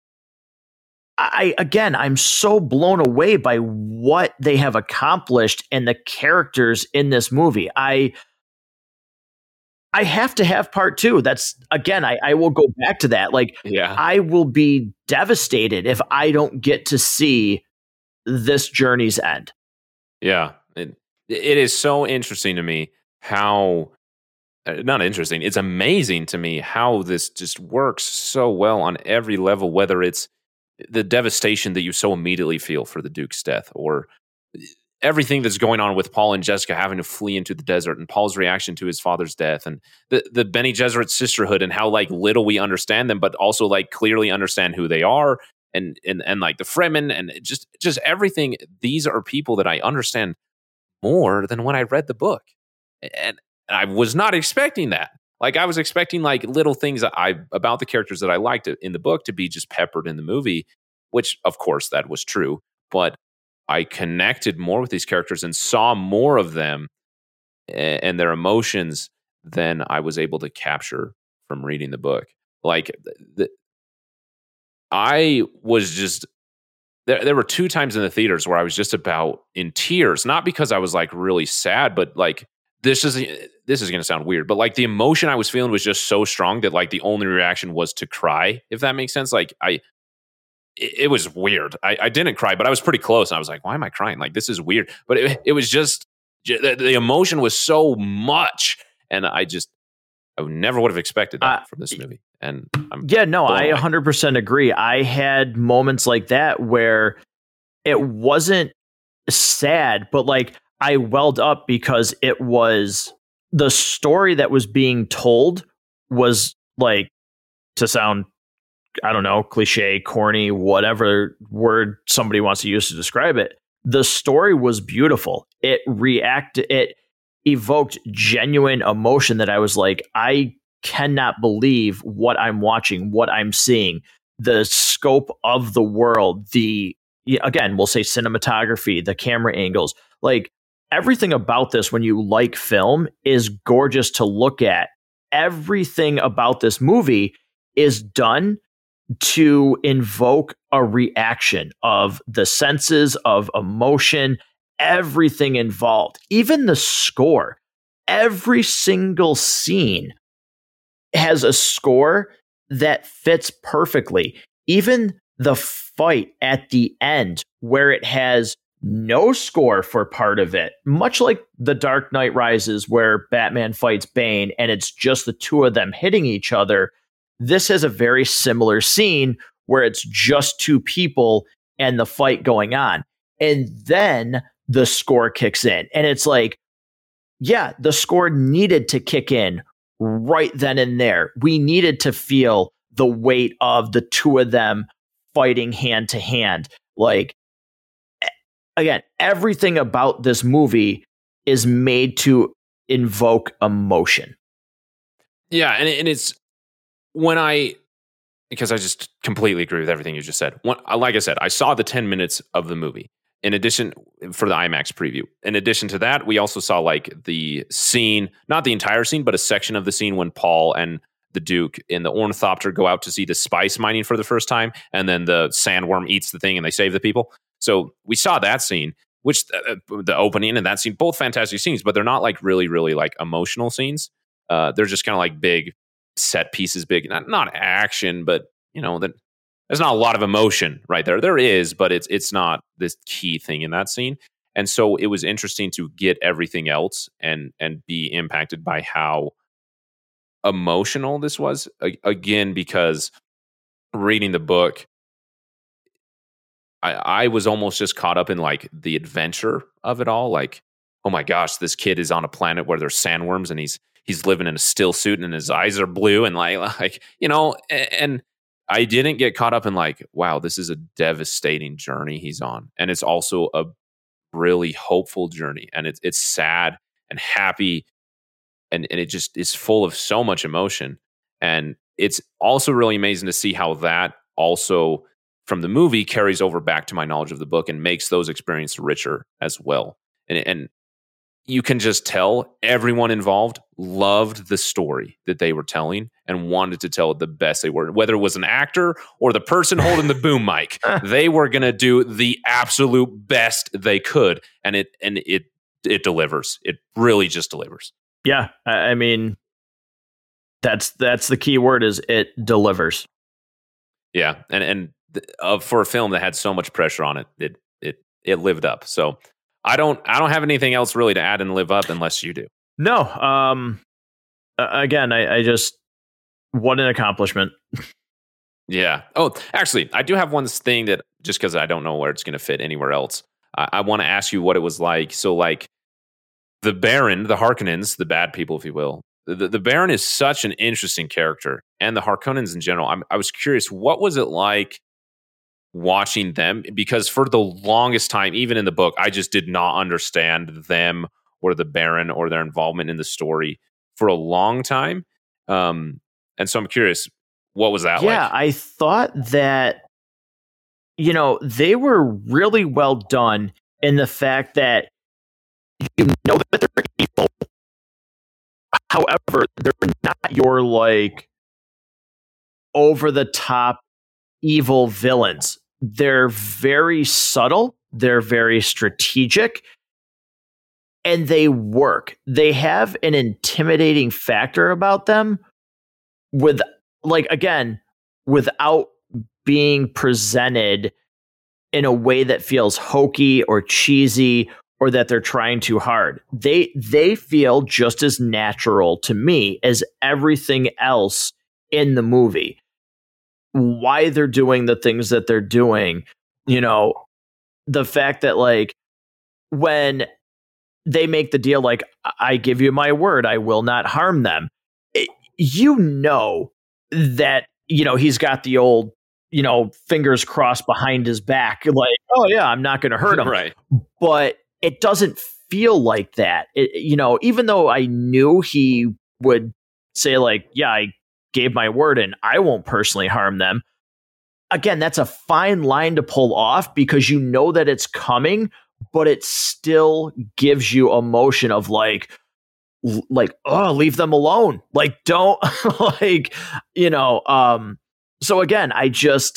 I, again, I'm so blown away by what they have accomplished and the characters in this movie. I, I have to have part two. That's again, I, I will go back to that. Like, Yeah. I will be devastated if I don't get to see this journey's end. Yeah. It, it is so interesting to me how, uh, not interesting, it's amazing to me how this just works so well on every level, whether it's the devastation that you so immediately feel for the Duke's death, or everything that's going on with Paul and Jessica having to flee into the desert, and Paul's reaction to his father's death, and the, the Bene Gesserit sisterhood, and how like little we understand them, but also like clearly understand who they are, and and and like the Fremen, and just just everything. These are people that I understand more than when I read the book, and I was not expecting that. Like I was expecting like little things that I about the characters that I liked in the book to be just peppered in the movie, which of course that was true, but I connected more with these characters and saw more of them and their emotions than I was able to capture from reading the book. Like the, I was just there. There were two times in the theaters where I was just about in tears, not because I was like really sad, but like this is this is going to sound weird, but like the emotion I was feeling was just so strong that like the only reaction was to cry. If that makes sense, like I it, it was weird. I, I didn't cry, but I was pretty close. And I was like, why am I crying? Like, this is weird. But it, it was just, the, the emotion was so much. And I just, I never would have expected that uh, from this movie. And I'm yeah, no, I one hundred percent agree. I had moments like that where it wasn't sad, but like I welled up because it was the story that was being told was like, to sound, I don't know, cliche, corny, whatever word somebody wants to use to describe it. The story was beautiful. It reacted, it evoked genuine emotion that I was like, I cannot believe what I'm watching, what I'm seeing, the scope of the world, the, again, we'll say cinematography, the camera angles, like everything about this, when you like film, is gorgeous to look at. Everything about this movie is done to invoke a reaction of the senses, of emotion, everything involved, even the score. Every single scene has a score that fits perfectly. Even the fight at the end, where it has no score for part of it, much like The Dark Knight Rises, where Batman fights Bane and it's just the two of them hitting each other. This has a very similar scene where it's just two people and the fight going on. And then the score kicks in. And it's like, yeah, the score needed to kick in right then and there. We needed to feel the weight of the two of them fighting hand to hand. Like, again, everything about this movie is made to invoke emotion. Yeah, and, and it's when I, because I just completely agree with everything you just said. When, like I said, I saw the ten minutes of the movie. In addition, for the IMAX preview. In addition to that, we also saw like the scene, not the entire scene, but a section of the scene when Paul and the Duke in the ornithopter go out to see the spice mining for the first time, and then the sandworm eats the thing and they save the people. So we saw that scene, which uh, the opening and that scene, both fantastic scenes, but they're not like really, really like emotional scenes. Uh, they're just kind of like big set pieces, big, not, not action, but you know, that there's not a lot of emotion right there. There is, but it's it's not this key thing in that scene. And so it was interesting to get everything else and and be impacted by how emotional this was. A- again, because reading the book, I, I was almost just caught up in like the adventure of it all. Like, oh my gosh, this kid is on a planet where there's sandworms and he's he's living in a still suit and his eyes are blue and like like you know and. I didn't get caught up in like, wow, this is a devastating journey he's on. And it's also a really hopeful journey. And it's it's sad and happy. And, and it just is full of so much emotion. And it's also really amazing to see how that also from the movie carries over back to my knowledge of the book and makes those experiences richer as well. And, and you can just tell everyone involved loved the story that they were telling and wanted to tell it the best they were. Whether it was an actor or the person holding the boom mic, they were going to do the absolute best they could, and it and it it delivers. It really just delivers. Yeah, I mean, that's that's the key word, is it delivers. Yeah, and and uh, for a film that had so much pressure on it, it it it lived up. So. I don't. I don't have anything else really to add and live up unless you do. No. Um. Again, I, I just what an accomplishment. Yeah. Oh, actually, I do have one thing that just because I don't know where it's going to fit anywhere else. I, I want to ask you what it was like. So, like the Baron, the Harkonnens, the bad people, if you will. The, the Baron is such an interesting character, and the Harkonnens in general. I'm, I was curious, what was it like watching them? Because for the longest time, even in the book, I just did not understand them or the Baron or their involvement in the story for a long time. Um, and so I'm curious, what was that yeah, like? Yeah, I thought that, you know, they were really well done in the fact that you know that they're evil. However, they're not your like over the top evil villains. They're very subtle, they're very strategic, and they work. They have an intimidating factor about them with, like, again, without being presented in a way that feels hokey or cheesy or that they're trying too hard. They they feel just as natural to me as everything else in the movie. Why they're doing the things that they're doing, you know, the fact that like when they make the deal, like, I give you my word, I will not harm them. It, you know that, you know, he's got the old, you know, fingers crossed behind his back, like, oh yeah, I'm not going to hurt him. Right. But it doesn't feel like that. It, you know, even though I knew he would say like, yeah, I gave my word and I won't personally harm them. Again, that's a fine line to pull off because you know that it's coming, but it still gives you emotion of like, like, oh, leave them alone. Like, don't like, you know, um, so again, I just,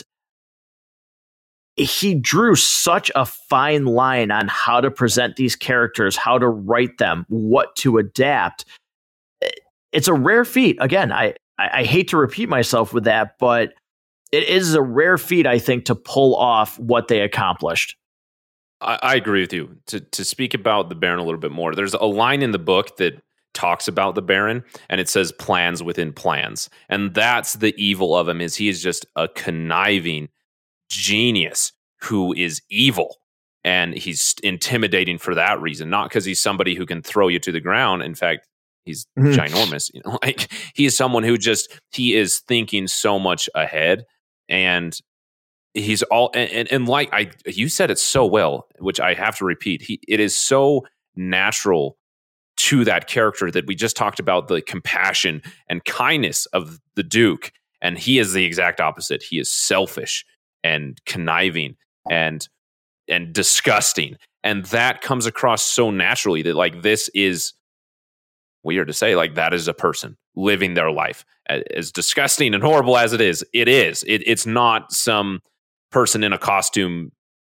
he drew such a fine line on how to present these characters, how to write them, what to adapt. It's a rare feat. Again, I, I, I hate to repeat myself with that, but it is a rare feat, I think, to pull off what they accomplished. I, I agree with you. To to speak about the Baron a little bit more, there's a line in the book that talks about the Baron, and it says plans within plans. And that's the evil of him, is he is just a conniving genius who is evil. And he's intimidating for that reason, not because he's somebody who can throw you to the ground. In fact, he's mm-hmm. ginormous. You know, like he is someone who just, he is thinking so much ahead. And he's all, and, and, and like I, you said it so well, which I have to repeat. He, it is so natural to that character that we just talked about, the compassion and kindness of the Duke. And he is the exact opposite. He is selfish and conniving and, and disgusting. And that comes across so naturally that like, this is weird to say, like that is a person living their life. As disgusting and horrible as it is, it is. It, it's not some person in a costume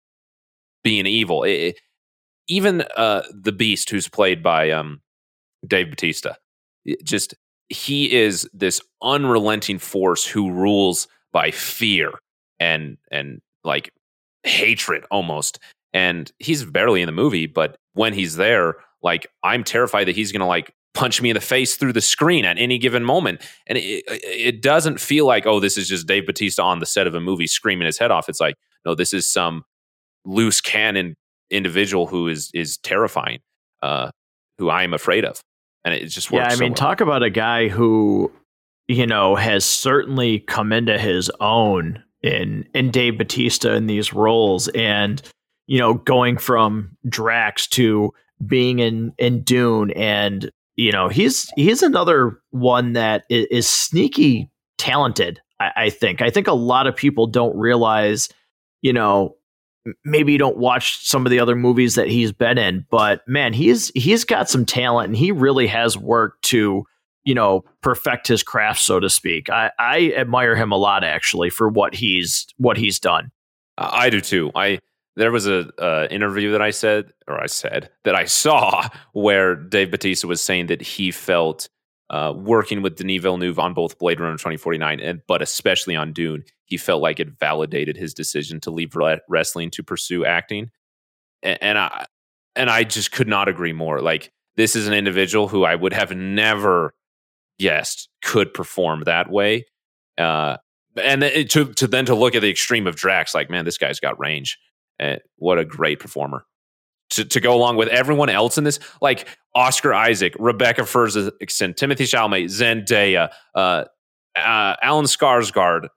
being evil. It, even uh, the Beast, who's played by um, Dave Bautista, just he is this unrelenting force who rules by fear and and like hatred almost. And he's barely in the movie, but when he's there, like I'm terrified that he's gonna like punch me in the face through the screen at any given moment. And it, it doesn't feel like, oh, this is just Dave Bautista on the set of a movie screaming his head off. It's like, no, this is some loose cannon individual who is is terrifying, uh, who I am afraid of. And it just works. Yeah, I mean, so well. Talk about a guy who, you know, has certainly come into his own in in Dave Bautista in these roles. And, you know, going from Drax to being in, in Dune, and you know, he's he's another one that is, is sneaky talented, I, I think. I think a lot of people don't realize, you know, maybe you don't watch some of the other movies that he's been in, but man, he's he's got some talent and he really has worked to, you know, perfect his craft, so to speak. I, I admire him a lot, actually, for what he's what he's done. I do too. I There was a uh, interview that I said, or I said, that I saw where Dave Bautista was saying that he felt uh, working with Denis Villeneuve on both Blade Runner twenty forty-nine, and but especially on Dune, he felt like it validated his decision to leave re- wrestling to pursue acting. And, and I and I just could not agree more. Like, this is an individual who I would have never guessed could perform that way. Uh, and it, to to then to look at the extreme of Drax, like, man, this guy's got range. Uh, what a great performer to, to go along with everyone else in this, like Oscar Isaac, Rebecca Ferguson, Timothy Chalamet, Zendaya, uh, uh, Alan Skarsgård,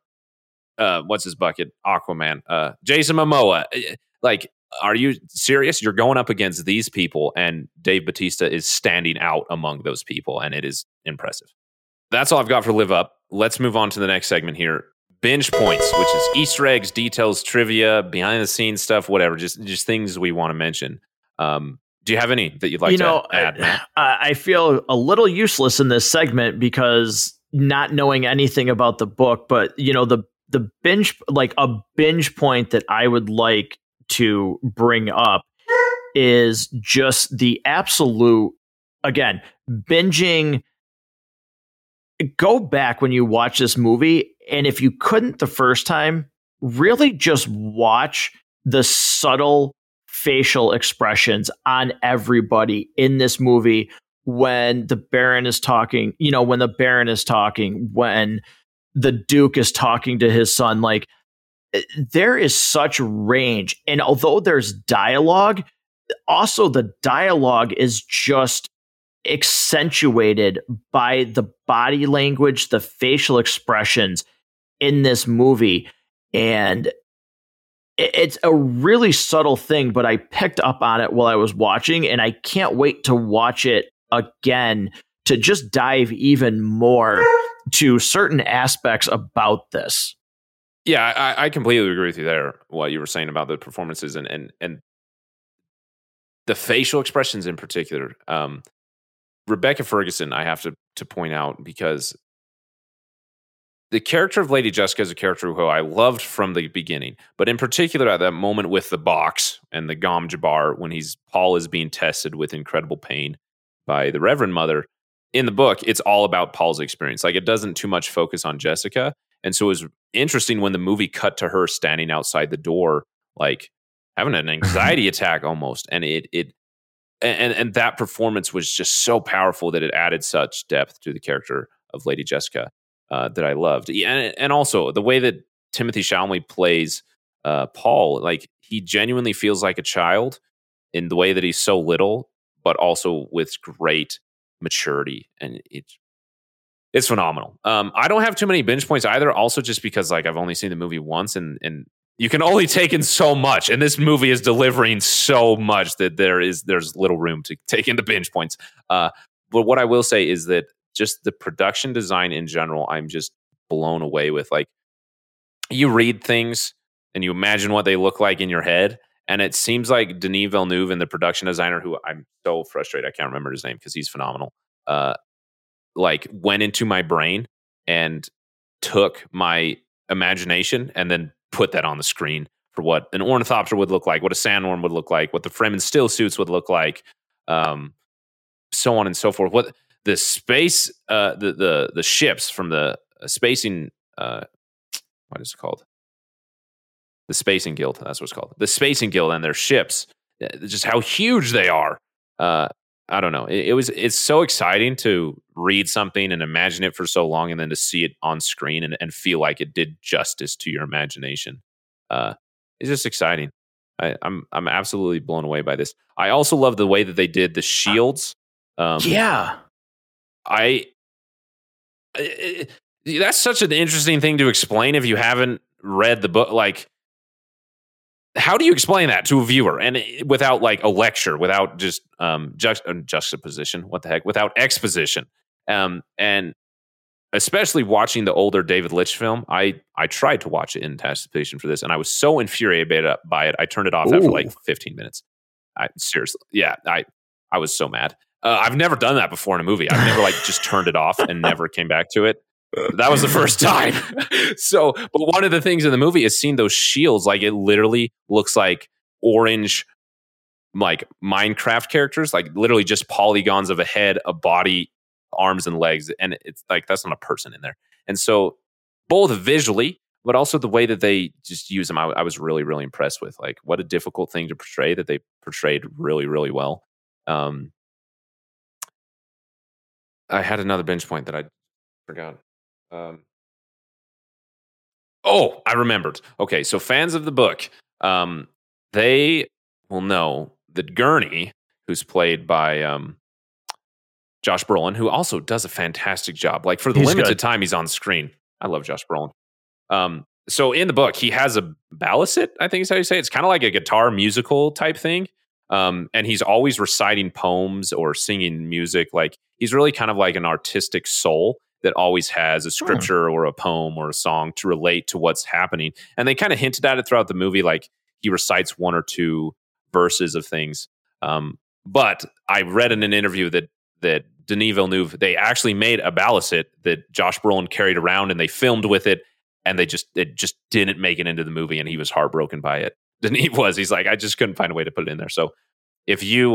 uh, what's his bucket, Aquaman, uh, Jason Momoa. Like, are you serious? You're going up against these people, and Dave Bautista is standing out among those people, and it is impressive. That's all I've got for Live Up. Let's move on to the next segment here. Binge points, which is Easter eggs, details, trivia, behind the scenes stuff, whatever, just just things we want to mention. Um, do you have any that you'd like you to know, add, Matt? I, I feel a little useless in this segment because not knowing anything about the book, but you know, the the binge, like a binge point that I would like to bring up is just the absolute, again, binging. Go back when you watch this movie, and if you couldn't the first time, really just watch the subtle facial expressions on everybody in this movie when the Baron is talking, you know, when the Baron is talking, when the Duke is talking to his son. Like, there is such range. And although there's dialogue, also the dialogue is just accentuated by the body language, the facial expressions in this movie. And it's a really subtle thing, but I picked up on it while I was watching, and I can't wait to watch it again to just dive even more to certain aspects about this. Yeah, I, I completely agree with you there, what you were saying about the performances and and, and the facial expressions in particular. Um, Rebecca Ferguson, I have to, to point out, because the character of Lady Jessica is a character who I loved from the beginning, but in particular at that moment with the box and the Gom Jabbar, when he's Paul is being tested with incredible pain by the Reverend Mother. In the book, it's all about Paul's experience. Like, it doesn't too much focus on Jessica. And so it was interesting when the movie cut to her standing outside the door, like having an anxiety attack almost. And it, it, and, and that performance was just so powerful that it added such depth to the character of Lady Jessica uh, that I loved. And, and also the way that Timothée Chalamet plays uh, Paul, like, he genuinely feels like a child in the way that he's so little, but also with great maturity. And it's, It's phenomenal. Um, I don't have too many binge points either. Also, just because like I've only seen the movie once, and and you can only take in so much, and this movie is delivering so much that there is there's little room to take into binge points. Uh, but what I will say is that just the production design in general, I'm just blown away with. Like, you read things and you imagine what they look like in your head, and it seems like Denis Villeneuve and the production designer, who I'm so frustrated I can't remember his name because he's phenomenal. Uh, like went into my brain and took my imagination and then put that on the screen for what an ornithopter would look like, what a sandworm would look like, what the Fremen still suits would look like, um, so on and so forth. What the space, uh, the the the ships from the uh, spacing, uh, what is it called? The Spacing Guild. That's what it's called. The Spacing Guild and their ships, just how huge they are. Uh, I don't know. It, it was. It's so exciting to read something and imagine it for so long, and then to see it on screen and, and feel like it did justice to your imagination. Uh, it's just exciting. I, I'm I'm absolutely blown away by this. I also love the way that they did the shields. Um, yeah, I. It, it, that's such an interesting thing to explain if you haven't read the book. Like, how do you explain that to a viewer and without like a lecture, without just um, just, uh, juxtaposition? What the heck? Without exposition. Um, and especially watching the older David Leitch film, I I tried to watch it in anticipation for this, and I was so infuriated by it, I turned it off Ooh. after like fifteen minutes. I seriously, yeah, I I was so mad. Uh, I've never done that before in a movie. I've never like just turned it off and never came back to it. That was the first time. So, but one of the things in the movie is seeing those shields. Like, it literally looks like orange, like Minecraft characters, like literally just polygons of a head, a body, arms and legs. And it's like, that's not a person in there. And so both visually, but also the way that they just use them, I, I was really, really impressed with. Like, what a difficult thing to portray that they portrayed really, really well. Um, I had another binge point that I forgot. Um, oh, I remembered. Okay, so fans of the book, um, they will know that Gurney, who's played by um, Josh Brolin, who also does a fantastic job. Like, for the he's limited good. time he's on screen, I love Josh Brolin. Um, so in the book, he has a baliset, I think is how you say it. It's kind of like a guitar musical type thing. Um, and he's always reciting poems or singing music. Like, he's really kind of like an artistic soul that always has a scripture hmm. or a poem or a song to relate to what's happening. And they kind of hinted at it throughout the movie. Like, he recites one or two verses of things. Um, but I read in an interview that, that Denis Villeneuve, they actually made a baliset that Josh Brolin carried around, and they filmed with it. And they just, it just didn't make it into the movie. And he was heartbroken by it. Denis was, he's like, I just couldn't find a way to put it in there. So if you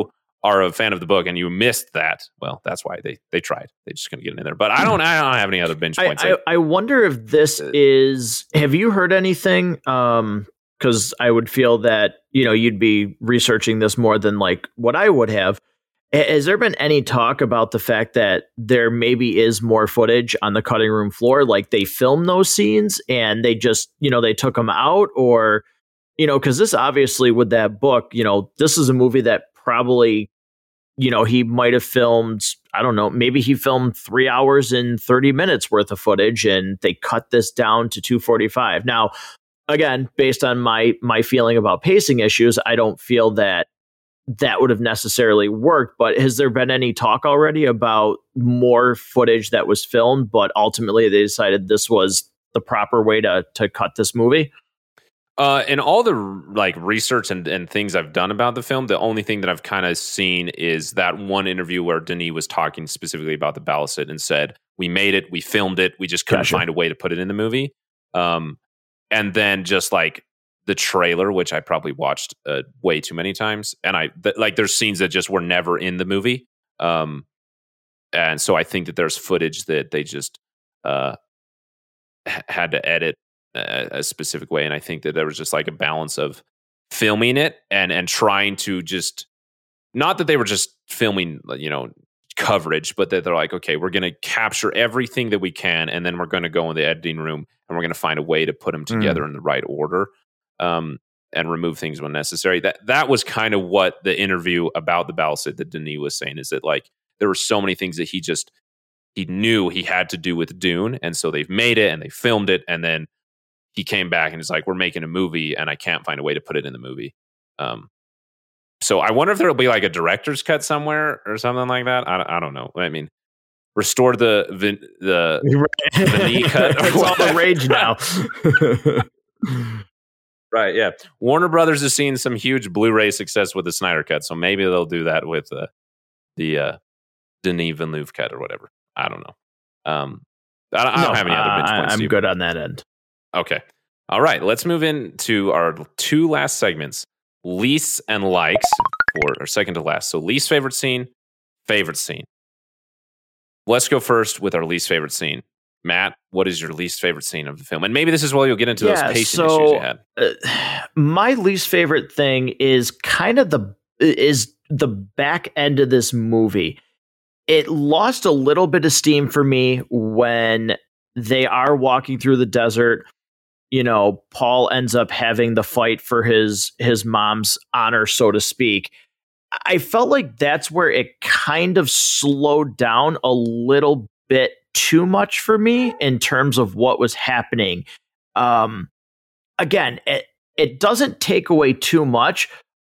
are a fan of the book and you missed that, well, that's why they they tried. They just couldn't get it in there. But I don't I don't have any other binge points. I, I, I wonder if this is. Have you heard anything? Um, because I would feel that you know you'd be researching this more than like what I would have. Has there been any talk about the fact that there maybe is more footage on the cutting room floor? Like they filmed those scenes and they just you know they took them out, or you know because this obviously with that book, you know this is a movie that probably. You know, he might have filmed, I don't know, maybe he filmed three hours and thirty minutes worth of footage and they cut this down to two forty-five. Now, again, based on my my feeling about pacing issues, I don't feel that that would have necessarily worked. But has there been any talk already about more footage that was filmed, but ultimately they decided this was the proper way to to cut this movie? Uh, in all the like research and, and things I've done about the film, the only thing that I've kind of seen is that one interview where Denis was talking specifically about the Baliset and said, we made it, we filmed it, we just couldn't Gotcha. find a way to put it in the movie. Um, and then just like the trailer, which I probably watched uh, way too many times. And I th- like there's scenes that just were never in the movie. Um, and so I think that there's footage that they just uh, h- had to edit a, a specific way, and I think that there was just like a balance of filming it and and trying to just not that they were just filming you know coverage, but that they're like, okay, we're going to capture everything that we can, and then we're going to go in the editing room and we're going to find a way to put them together mm. in the right order, um, and remove things when necessary. That that was kind of what the interview about the Baliset that Denis was saying, is that like there were so many things that he just he knew he had to do with Dune, and so they've made it and they filmed it, and then he came back and it's like, we're making a movie and I can't find a way to put it in the movie. Um, so I wonder if there'll be like a director's cut somewhere or something like that. I, I don't know. I mean, restore the the the, the knee cut. It's all the rage now. Right, yeah. Warner Brothers is seeing some huge Blu-ray success with the Snyder cut, so maybe they'll do that with uh, the uh, Denis Villeneuve cut or whatever. I don't know. Um, I don't, I don't no, have any other binge uh, points. I'm good on that end. Okay. All right. Let's move into our two last segments, least and likes, or, or second to last. So least favorite scene, favorite scene. Let's go first with our least favorite scene. Matt, what is your least favorite scene of the film? And maybe this is where you'll get into yeah, those pacing so, issues you had. Uh, my least favorite thing is kind of the is the back end of this movie. It lost a little bit of steam for me when they are walking through the desert. You know, Paul ends up having the fight for his his mom's honor, so to speak. I felt like that's where it kind of slowed down a little bit too much for me in terms of what was happening. Um, again, it, it doesn't take away too much,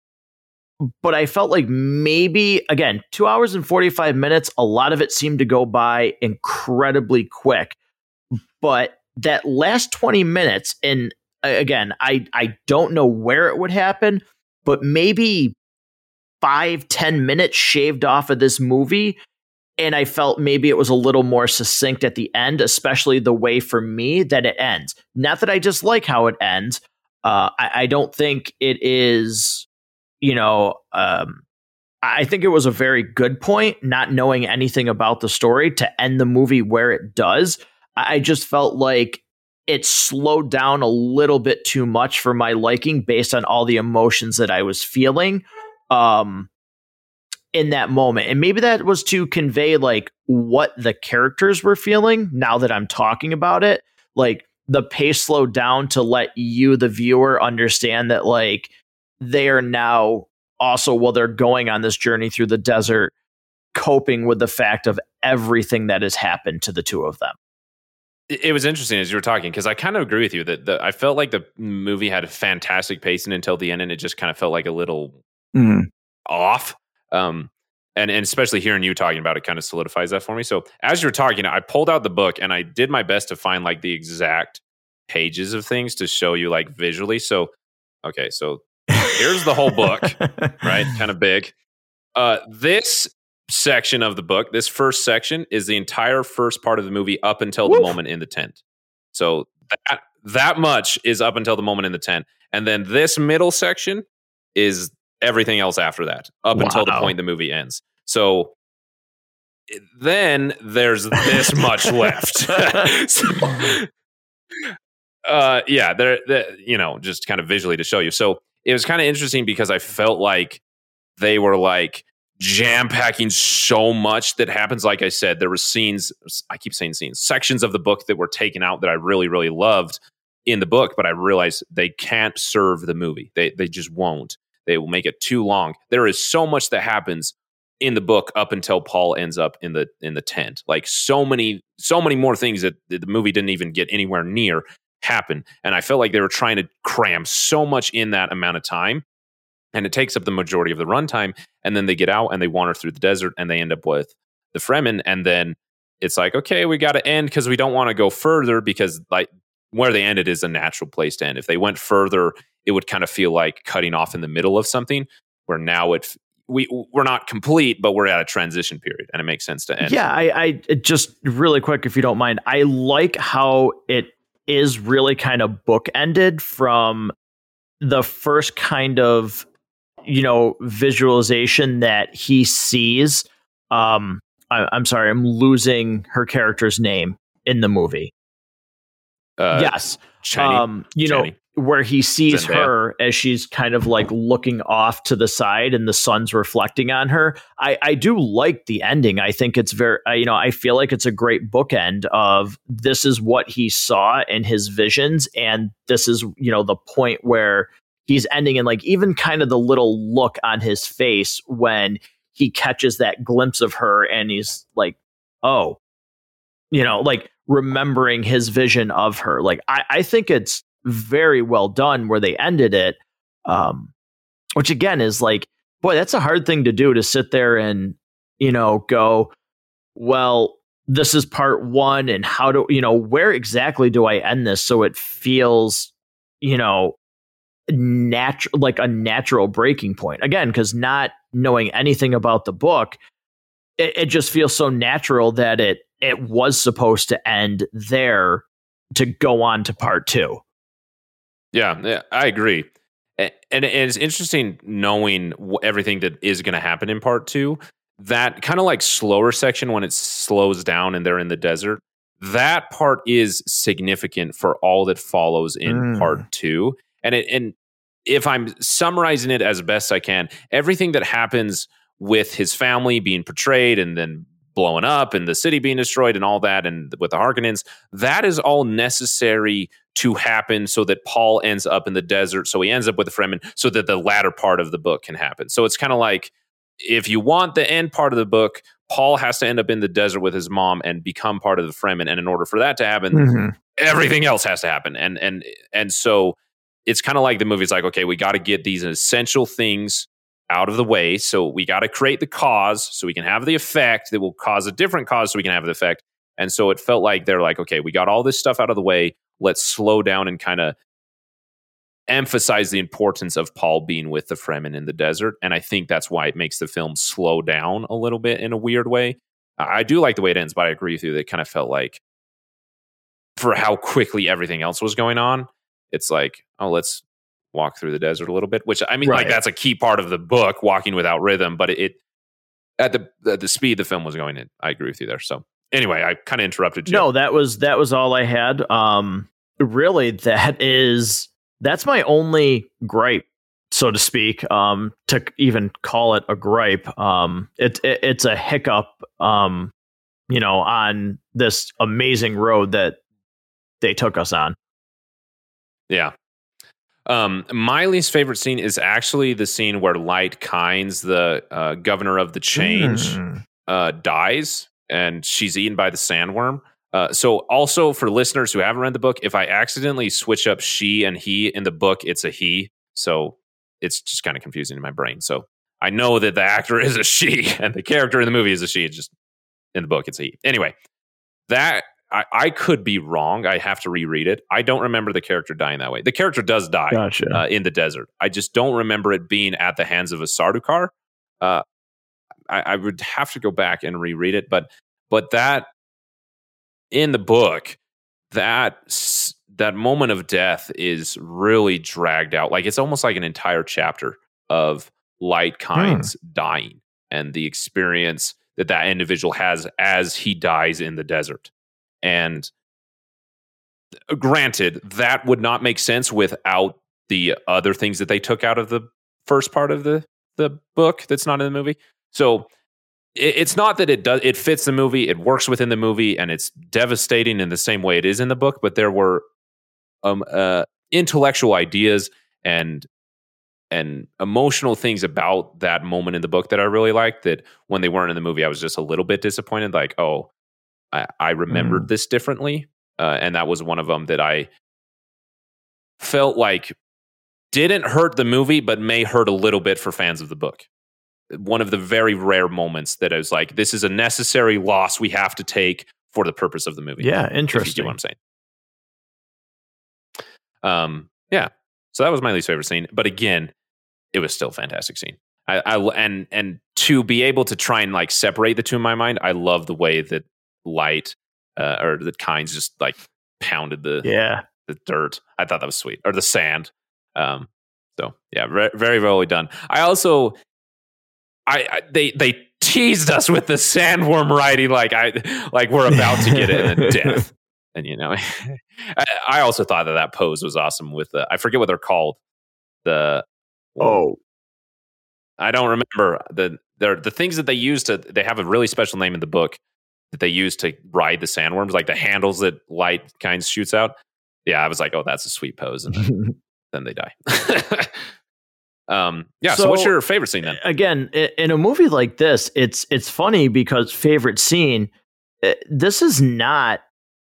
but I felt like maybe, again, two hours and forty-five minutes, a lot of it seemed to go by incredibly quick. But that last twenty minutes, and again, I, I don't know where it would happen, but maybe five, ten minutes shaved off of this movie. And I felt maybe it was a little more succinct at the end, especially the way for me that it ends. Not that I just like how it ends. Uh, I, I don't think it is, you know, um, I think it was a very good point, not knowing anything about the story, to end the movie where it does. I just felt like it slowed down a little bit too much for my liking based on all the emotions that I was feeling um, in that moment. And maybe that was to convey like what the characters were feeling now that I'm talking about it. Like the pace slowed down to let you, the viewer, understand that like they are now also, while they're going on this journey through the desert, coping with the fact of everything that has happened to the two of them. It was interesting as you were talking, because I kind of agree with you that the, I felt like the movie had a fantastic pacing until the end, and it just kind of felt like a little mm. off. Um, and, and especially hearing you talking about it kind of solidifies that for me. So as you were talking, I pulled out the book and I did my best to find like the exact pages of things to show you like visually. So, okay, so here's the whole book, right? Kind of big. Uh, this section of the book, this first section, is the entire first part of the movie up until Woof. the moment in the tent. So that that much is up until the moment in the tent. And then this middle section is everything else after that, up wow. until the point the movie ends. So then there's this much left. so, uh, yeah, there, you know, just kind of visually to show you. So it was kind of interesting because I felt like they were like jam packing so much that happens. Like I said, there were scenes, I keep saying scenes, sections of the book that were taken out that I really, really loved in the book, but I realized they can't serve the movie. They they just won't. They will make it too long. There is so much that happens in the book up until Paul ends up in the in the tent. Like so many, so many more things that the movie didn't even get anywhere near happen. And I felt like they were trying to cram so much in that amount of time. And it takes up the majority of the runtime. And then they get out and they wander through the desert and they end up with the Fremen. And then it's like, okay, we got to end because we don't want to go further, because like where they ended is a natural place to end. If they went further, it would kind of feel like cutting off in the middle of something, where now it we we're not complete, but we're at a transition period, and it makes sense to end. Yeah, I, I just really quick, if you don't mind, I like how it is really kind of bookended from the first kind of, you know, visualization that he sees. Um, I, I'm sorry, I'm losing her character's name in the movie. Uh, yes, Chani. um, you Chani. know. Where he sees Zendaya. her as she's kind of like looking off to the side and the sun's reflecting on her. I, I do like the ending. I think it's very, uh, you know, I feel like it's a great bookend of this is what he saw in his visions. And this is, you know, the point where he's ending, and like even kind of the little look on his face when he catches that glimpse of her and he's like, oh, you know, like remembering his vision of her. Like, I, I think it's very well done where they ended it, um which again is like, boy, that's a hard thing to do, to sit there and, you know, go, well, this is part one, and how do, you know, where exactly do I end this so it feels, you know, natural, like a natural breaking point, again, because not knowing anything about the book, it, it just feels so natural that it it was supposed to end there to go on to part two. Yeah, yeah, I agree. And, and it's interesting knowing everything that is going to happen in part two. That kind of like slower section when it slows down and they're in the desert, that part is significant for all that follows in mm. part two. And it, and if I'm summarizing it as best I can, everything that happens with his family being portrayed and then blowing up and the city being destroyed and all that, and with the Harkonnens, that is all necessary to happen so that Paul ends up in the desert. So he ends up with the Fremen so that the latter part of the book can happen. So it's kind of like, if you want the end part of the book, Paul has to end up in the desert with his mom and become part of the Fremen. And in order for that to happen, mm-hmm. everything else has to happen. And, and, and so it's kind of like the movie's like, okay, we got to get these essential things out of the way. So we got to create the cause so we can have the effect that will cause a different cause so we can have the effect. And so it felt like they're like, okay, we got all this stuff out of the way. Let's slow down and kind of emphasize the importance of Paul being with the Fremen in the desert. And I think that's why it makes the film slow down a little bit in a weird way. I do like the way it ends, but I agree with you that it kind of felt like, for how quickly everything else was going on, it's like, oh, let's walk through the desert a little bit, which I mean, right. like that's a key part of the book, walking without rhythm, but it, it at the at the speed the film was going in, I agree with you there. So anyway, I kind of interrupted you. No, that was that was all I had. Um, really, that is that's my only gripe, so to speak. Um, to even call it a gripe, um, it, it it's a hiccup. Um, you know, on this amazing road that they took us on. Yeah. Um, my least favorite scene is actually the scene where Light Kynes, the uh, governor of the Change, mm. uh, dies, and she's eaten by the sandworm. Uh, so also for listeners who haven't read the book, if I accidentally switch up she and he in the book, it's a he. So it's just kind of confusing in my brain. So I know that the actor is a she and the character in the movie is a she. It's just in the book, it's a he. Anyway, that I, I could be wrong. I have to reread it. I don't remember the character dying that way. The character does die gotcha. uh, in the desert. I just don't remember it being at the hands of a Sardaukar. Uh, I, I would have to go back and reread it. But but that, in the book, that that moment of death is really dragged out. Like it's almost like an entire chapter of Light Kynes hmm. dying and the experience that that individual has as he dies in the desert. And granted, that would not make sense without the other things that they took out of the first part of the, the book that's not in the movie. So it, it's not that it does, it fits the movie, it works within the movie, and it's devastating in the same way it is in the book, but there were um, uh, intellectual ideas and and emotional things about that moment in the book that I really liked, that when they weren't in the movie, I was just a little bit disappointed. Like, oh, I, I remembered mm. this differently. Uh, and that was one of them that I felt like didn't hurt the movie, but may hurt a little bit for fans of the book. One of the very rare moments that I was like, this is a necessary loss we have to take for the purpose of the movie. Yeah, interesting. If you get what I'm saying. Um, yeah. So that was my least favorite scene. But again, it was still a fantastic scene. I, I and and to be able to try and like separate the two in my mind, I love the way that Light uh, or that Kynes just like pounded the yeah the dirt. I thought that was sweet, or the sand. Um, so yeah, very very well done. I also, I, I they they teased us with the sandworm riding like I like we're about to get it and then death. And you know, I, I also thought that that pose was awesome. With the, I forget what they're called. The oh, I don't remember the the the things that they use to. They have a really special name in the book that they use to ride the sandworms, like the handles that Light Kynes shoots out. Yeah, I was like, oh, that's a sweet pose, and then, then they die. um, yeah. So, so, what's your favorite scene then? Again, in a movie like this, it's it's funny because favorite scene. This is not.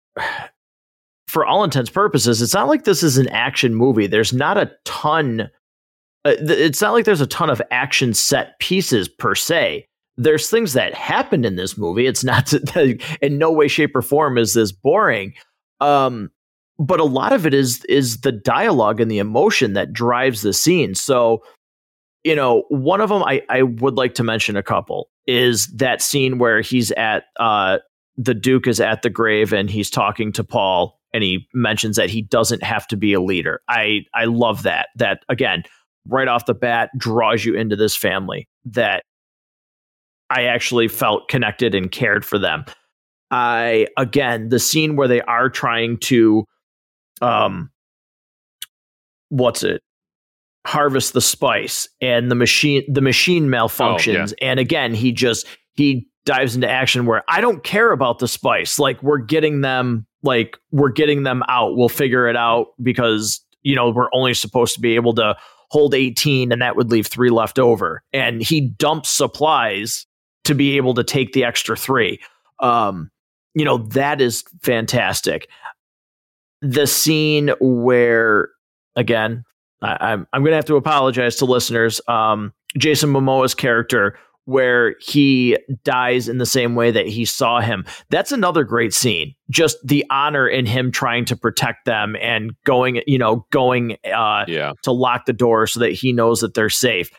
For all intents and purposes, it's not like this is an action movie. There's not a ton. Uh, th- it's not like there's a ton of action set pieces per se. There's things that happened in this movie. It's not to, in no way, shape, or form is this boring. Um, but a lot of it is is the dialogue and the emotion that drives the scene. So, you know, one of them I, I would like to mention a couple is that scene where he's at uh, the Duke is at the grave and he's talking to Paul and he mentions that he doesn't have to be a leader. I, I love that. That, again, right off the bat draws you into this family that I actually felt connected and cared for them. I, again, the scene where they are trying to, um, what's it? harvest the spice and the machine, the machine malfunctions. Oh, yeah. And again, he just, he dives into action where I don't care about the spice. Like we're getting them, like we're getting them out. We'll figure it out because, you know, we're only supposed to be able to hold eighteen and that would leave three left over. And he dumps supplies to be able to take the extra three. Um, you know, that is fantastic. The scene where, again, I, I'm I'm going to have to apologize to listeners. Um, Jason Momoa's character, where he dies in the same way that he saw him. That's another great scene. Just the honor in him trying to protect them and going, you know, going uh, yeah. to lock the door so that he knows that they're safe.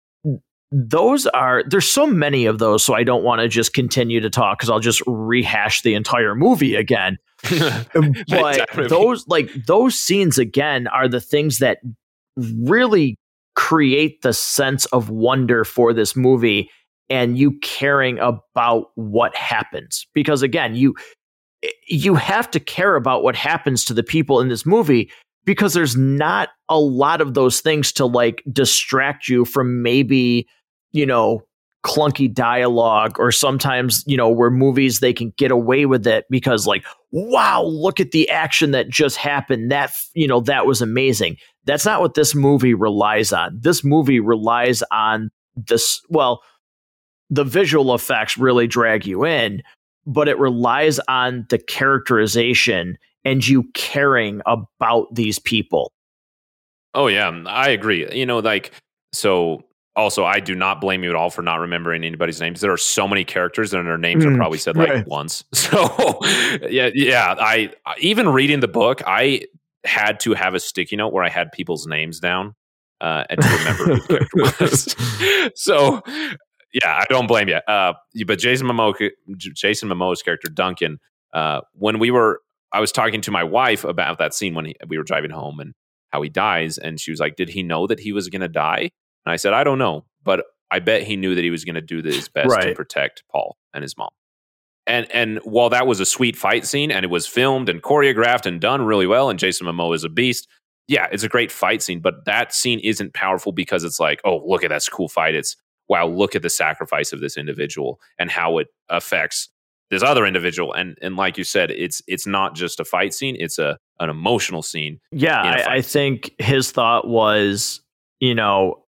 Those are, there's so many of those, so I don't want to just continue to talk because I'll just rehash the entire movie again. But those, like those scenes again are the things that really create the sense of wonder for this movie and you caring about what happens. Because again, you you have to care about what happens to the people in this movie because there's not a lot of those things to like distract you from maybe, you know, clunky dialogue, or sometimes, you know, where movies they can get away with it because like, wow, look at the action that just happened. That, you know, that was amazing. That's not what this movie relies on. This movie relies on this. Well, the visual effects really drag you in, but it relies on the characterization and you caring about these people. Oh yeah, I agree. You know, like, so also, I do not blame you at all for not remembering anybody's names. There are so many characters, and their names mm, are probably said like right. once. So, yeah, yeah. I even reading the book, I had to have a sticky note where I had people's names down uh, and to remember who the character was. So, yeah, I don't blame you. Uh, but Jason Momoa, Jason Momoa's character Duncan, uh, when we were, I was talking to my wife about that scene when he, we were driving home and how he dies, and she was like, "Did he know that he was going to die?" And I said, I don't know, but I bet he knew that he was going to do his best Right. to protect Paul and his mom. And and while that was a sweet fight scene and it was filmed and choreographed and done really well, and Jason Momoa is a beast, yeah, it's a great fight scene, but that scene isn't powerful because it's like, oh, look at that cool fight. It's, wow, look at the sacrifice of this individual and how it affects this other individual. And and like you said, it's it's not just a fight scene, it's a an emotional scene. Yeah, I, I think his thought was, you know,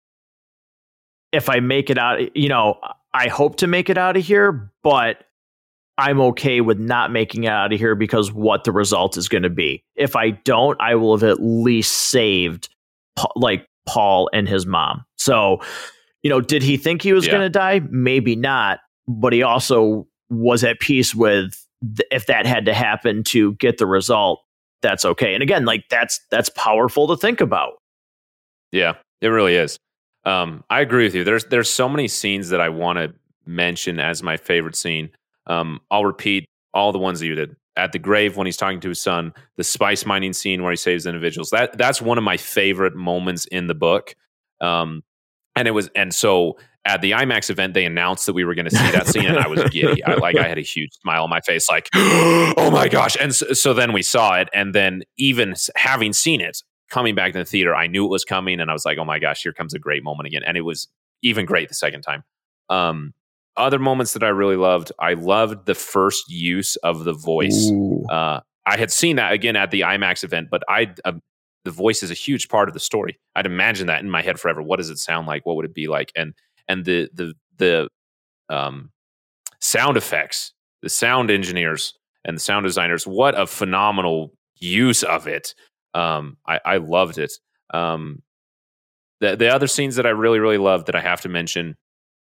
if I make it out, you know, I hope to make it out of here, but I'm okay with not making it out of here because what the result is going to be. If I don't, I will have at least saved like Paul and his mom. So, you know, did he think he was Yeah. going to die? Maybe not. But he also was at peace with th- if that had to happen to get the result, that's okay. And again, like that's that's powerful to think about. Yeah, it really is. Um, I agree with you. There's there's so many scenes that I want to mention as my favorite scene. Um, I'll repeat all the ones that you did. At the grave when he's talking to his son, the spice mining scene where he saves individuals. That that's one of my favorite moments in the book. Um, and it was and so at the IMAX event, they announced that we were going to see that scene, and I was giddy. I like I had a huge smile on my face, like, oh my gosh! And so, so then we saw it, and then even having seen it, coming back to the theater, I knew it was coming, and I was like, oh my gosh, here comes a great moment again. And it was even great the second time. Um, other moments that I really loved, I loved the first use of the voice. Uh, I had seen that again at the IMAX event, but I uh, the voice is a huge part of the story. I'd imagine that in my head forever. What does it sound like? What would it be like? And and the the the um, sound effects, the sound engineers and the sound designers, what a phenomenal use of it. Um, I, I loved it. Um, the the other scenes that I really really loved that I have to mention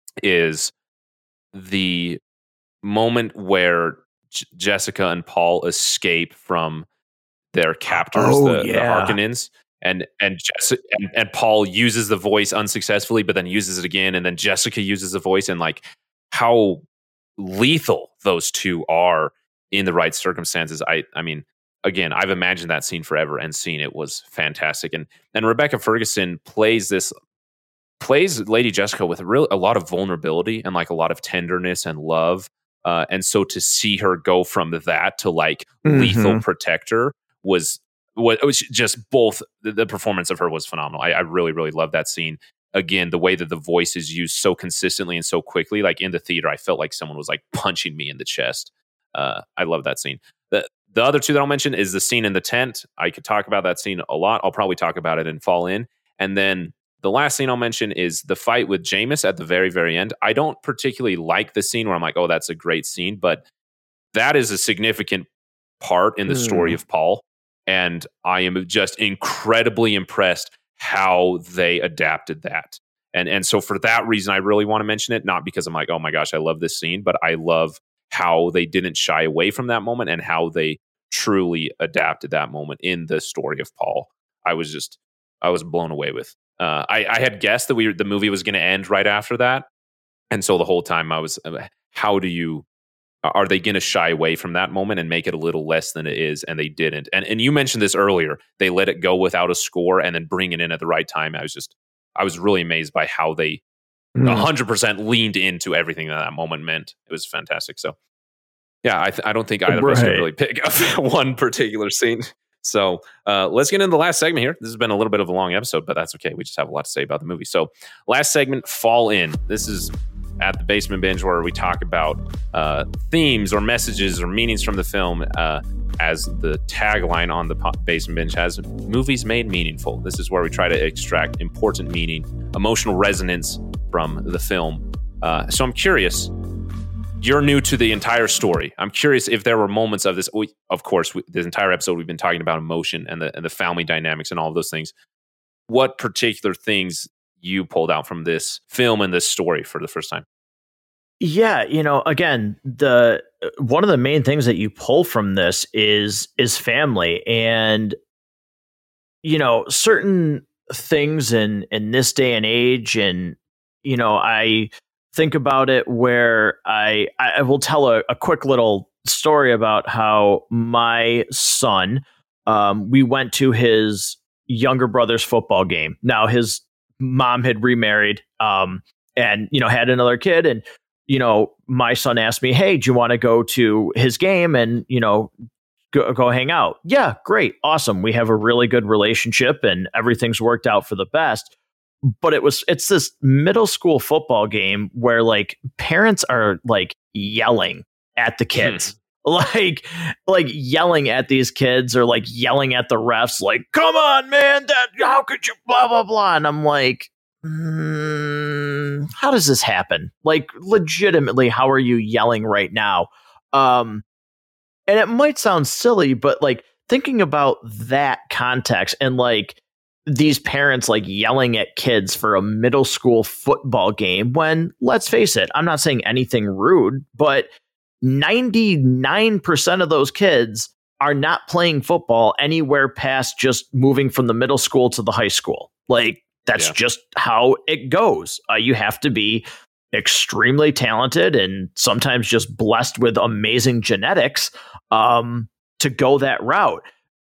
is the moment where J- Jessica and Paul escape from their captors, Oh, the, yeah. the Harkonnens, and and, Jessica, and and Paul uses the voice unsuccessfully, but then uses it again, and then Jessica uses the voice, and like how lethal those two are in the right circumstances. I I mean, again, I've imagined that scene forever, and seeing it was fantastic. And and Rebecca Ferguson plays this. plays Lady Jessica with a real a lot of vulnerability and like a lot of tenderness and love. Uh, and so to see her go from that to like Mhm. lethal protector was, was, it was just both the, the performance of her was phenomenal. I, I really, really love that scene. Again, the way that the voice is used so consistently and so quickly, like in the theater, I felt like someone was like punching me in the chest. Uh, I love that scene. The, the other two that I'll mention is the scene in the tent. I could talk about that scene a lot. I'll probably talk about it in Fall In. And then the last scene I'll mention is the fight with Jameis at the very, very end. I don't particularly like the scene where I'm like, oh, that's a great scene, but that is a significant part in the Mm. story of Paul. And I am just incredibly impressed how they adapted that. And, and so for that reason, I really want to mention it, not because I'm like, oh my gosh, I love this scene, but I love how they didn't shy away from that moment and how they truly adapted that moment in the story of Paul. I was just, I was blown away with. Uh, I, I had guessed that we the movie was going to end right after that, and so the whole time I was, uh, how do you, are they going to shy away from that moment and make it a little less than it is? And they didn't. And and you mentioned this earlier. They let it go without a score and then bring it in at the right time. I was just, I was really amazed by how they Mm. one hundred percent leaned into everything that that moment meant. It was fantastic. So, yeah, I th- I don't think either of us can Right. really pick up one particular scene. So uh, let's get into the last segment here. This has been a little bit of a long episode, but that's okay. We just have a lot to say about the movie. So last segment, Fall In. This is at the Basement Binge where we talk about uh, themes or messages or meanings from the film. Uh, as the tagline on the po- Basement Binge has, movies made meaningful. This is where we try to extract important meaning, emotional resonance from the film. Uh, so I'm curious, you're new to the entire story. I'm curious if there were moments of this. We, of course, we, this entire episode we've been talking about emotion and the and the family dynamics and all of those things. What particular things you pulled out from this film and this story for the first time? Yeah, you know, again, the one of the main things that you pull from this is is family, and you know, certain things in in this day and age, and you know, I think about it where I I will tell a, a quick little story about how my son, um, we went to his younger brother's football game. Now his mom had remarried, um, and, you know, had another kid. And, you know, my son asked me, hey, do you want to go to his game and, you know, go, go hang out? Yeah, great. Awesome. We have a really good relationship and everything's worked out for the best. But it was, it's this middle school football game where like parents are like yelling at the kids. Like, like yelling at these kids or like yelling at the refs, like, come on, man, that, how could you, blah, blah, blah. And I'm like, mm, how does this happen? Like, legitimately, how are you yelling right now? Um, and it might sound silly, but like thinking about that context and like these parents like yelling at kids for a middle school football game when, let's face it, I'm not saying anything rude, but ninety-nine percent of those kids are not playing football anywhere past just moving from the middle school to the high school. Like, that's yeah. just how it goes. Uh, you have to be extremely talented and sometimes just blessed with amazing genetics um, to go that route.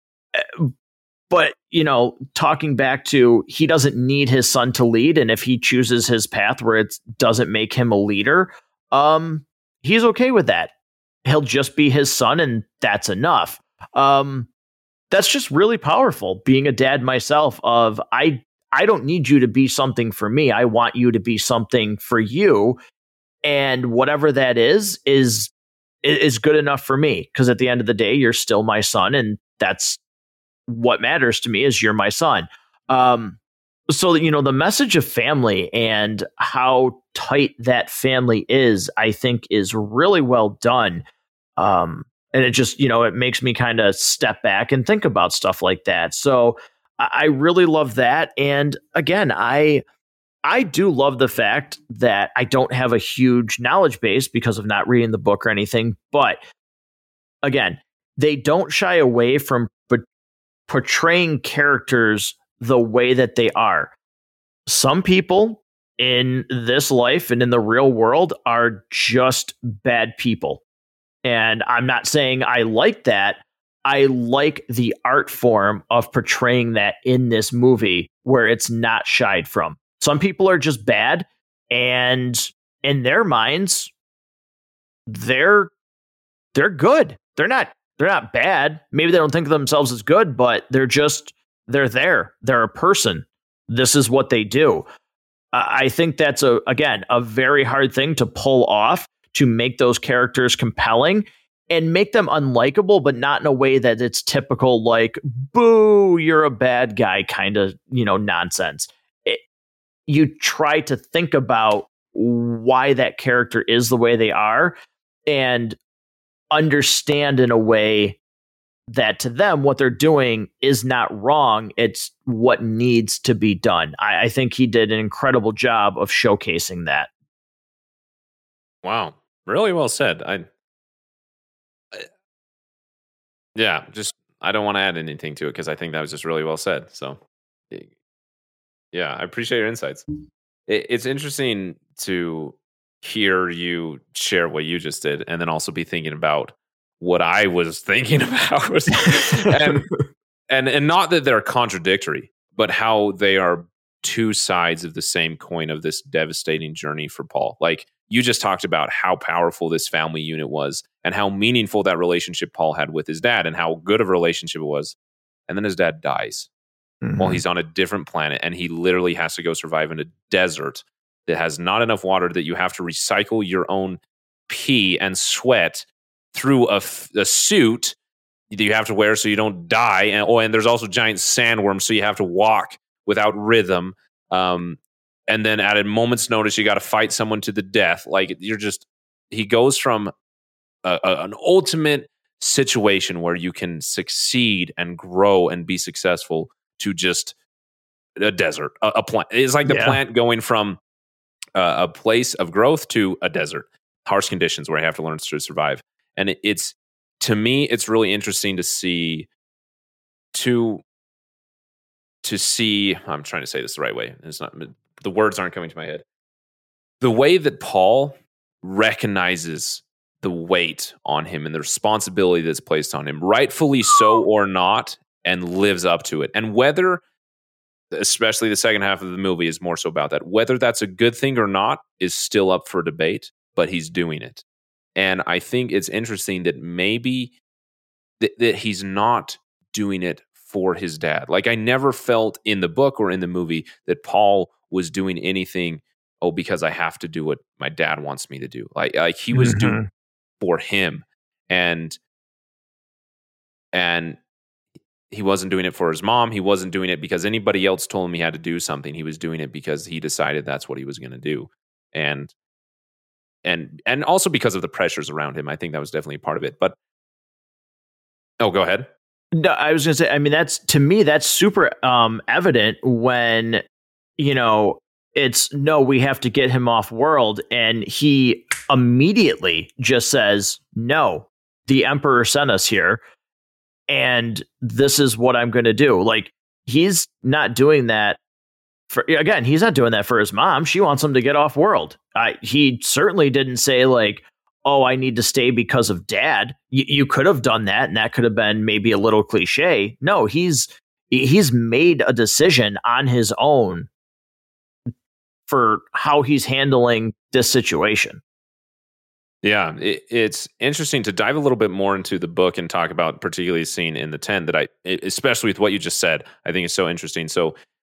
But, you know, talking back to, he doesn't need his son to lead. And if he chooses his path where it doesn't make him a leader, um, he's okay with that. He'll just be his son, and that's enough. Um, that's just really powerful. Being a dad myself, of I, I don't need you to be something for me. I want you to be something for you, and whatever that is is is good enough for me. Because at the end of the day, you're still my son, and that's what matters to me. Is you're my son. Um, So, you know, the message of family and how tight that family is, I think, is really well done. Um, and it just, you know, it makes me kind of step back and think about stuff like that. So I, I really love that. And again, I I do love the fact that I don't have a huge knowledge base because of not reading the book or anything. But again, they don't shy away from p- portraying characters the way that they are. Some people in this life and in the real world are just bad people. And I'm not saying I like that. I like the art form of portraying that in this movie where it's not shied from. Some people are just bad, and in their minds, they're they're good. They're not they're not bad. Maybe they don't think of themselves as good, but they're just They're there. They're a person. This is what they do. Uh, I think that's, a again, a very hard thing to pull off, to make those characters compelling and make them unlikable, but not in a way that it's typical, like, boo, you're a bad guy kind of, you know, nonsense. It, you try to think about why that character is the way they are and understand in a way that to them, what they're doing is not wrong. It's what needs to be done. I, I think he did an incredible job of showcasing that. Wow. Really well said. I, I yeah, just, I don't want to add anything to it because I think that was just really well said. So yeah, I appreciate your insights. It, it's interesting to hear you share what you just did and then also be thinking about what I was thinking about. and, and and not that they're contradictory, but how they are two sides of the same coin of this devastating journey for Paul. Like, you just talked about how powerful this family unit was and how meaningful that relationship Paul had with his dad and how good of a relationship it was. And then his dad dies mm-hmm. while he's on a different planet, and he literally has to go survive in a desert that has not enough water, that you have to recycle your own pee and sweat through a, a suit that you have to wear so you don't die. And, oh, and there's also giant sandworms, so you have to walk without rhythm. Um, and then at a moment's notice, you got to fight someone to the death. Like, you're just, he goes from a, a, an ultimate situation where you can succeed and grow and be successful to just a desert, a, a plant. It's like the yeah. plant going from uh, a place of growth to a desert, harsh conditions where you have to learn to survive. And it, it's, to me, it's really interesting to see, to, to see, I'm trying to say this the right way. It's not, the words aren't coming to my head. The way that Paul recognizes the weight on him and the responsibility that's placed on him, rightfully so or not, and lives up to it. And whether especially the second half of the movie, is more so about that. Whether that's a good thing or not is still up for debate, but he's doing it. And I think it's interesting that maybe th- that he's not doing it for his dad. Like, I never felt in the book or in the movie that Paul was doing anything, oh, because I have to do what my dad wants me to do. Like, like he was mm-hmm. doing for him. And and he wasn't doing it for his mom. He wasn't doing it because anybody else told him he had to do something. He was doing it because he decided that's what he was going to do. And and and also because of the pressures around him. I think that was definitely a part of it. But oh, go ahead. No, I was going to say, I mean, that's, to me, that's super um, evident when, you know, it's, no, we have to get him off world. And he immediately just says, no, the Emperor sent us here. And this is what I'm going to do. Like, he's not doing that for, again, he's not doing that for his mom. She wants him to get off world. I, he certainly didn't say, like, oh, I need to stay because of dad. Y- you could have done that, and that could have been maybe a little cliche. No, he's he's made a decision on his own for how he's handling this situation. Yeah, it, it's interesting to dive a little bit more into the book and talk about particularly a scene in the tent that I, especially with what you just said, I think is so interesting. So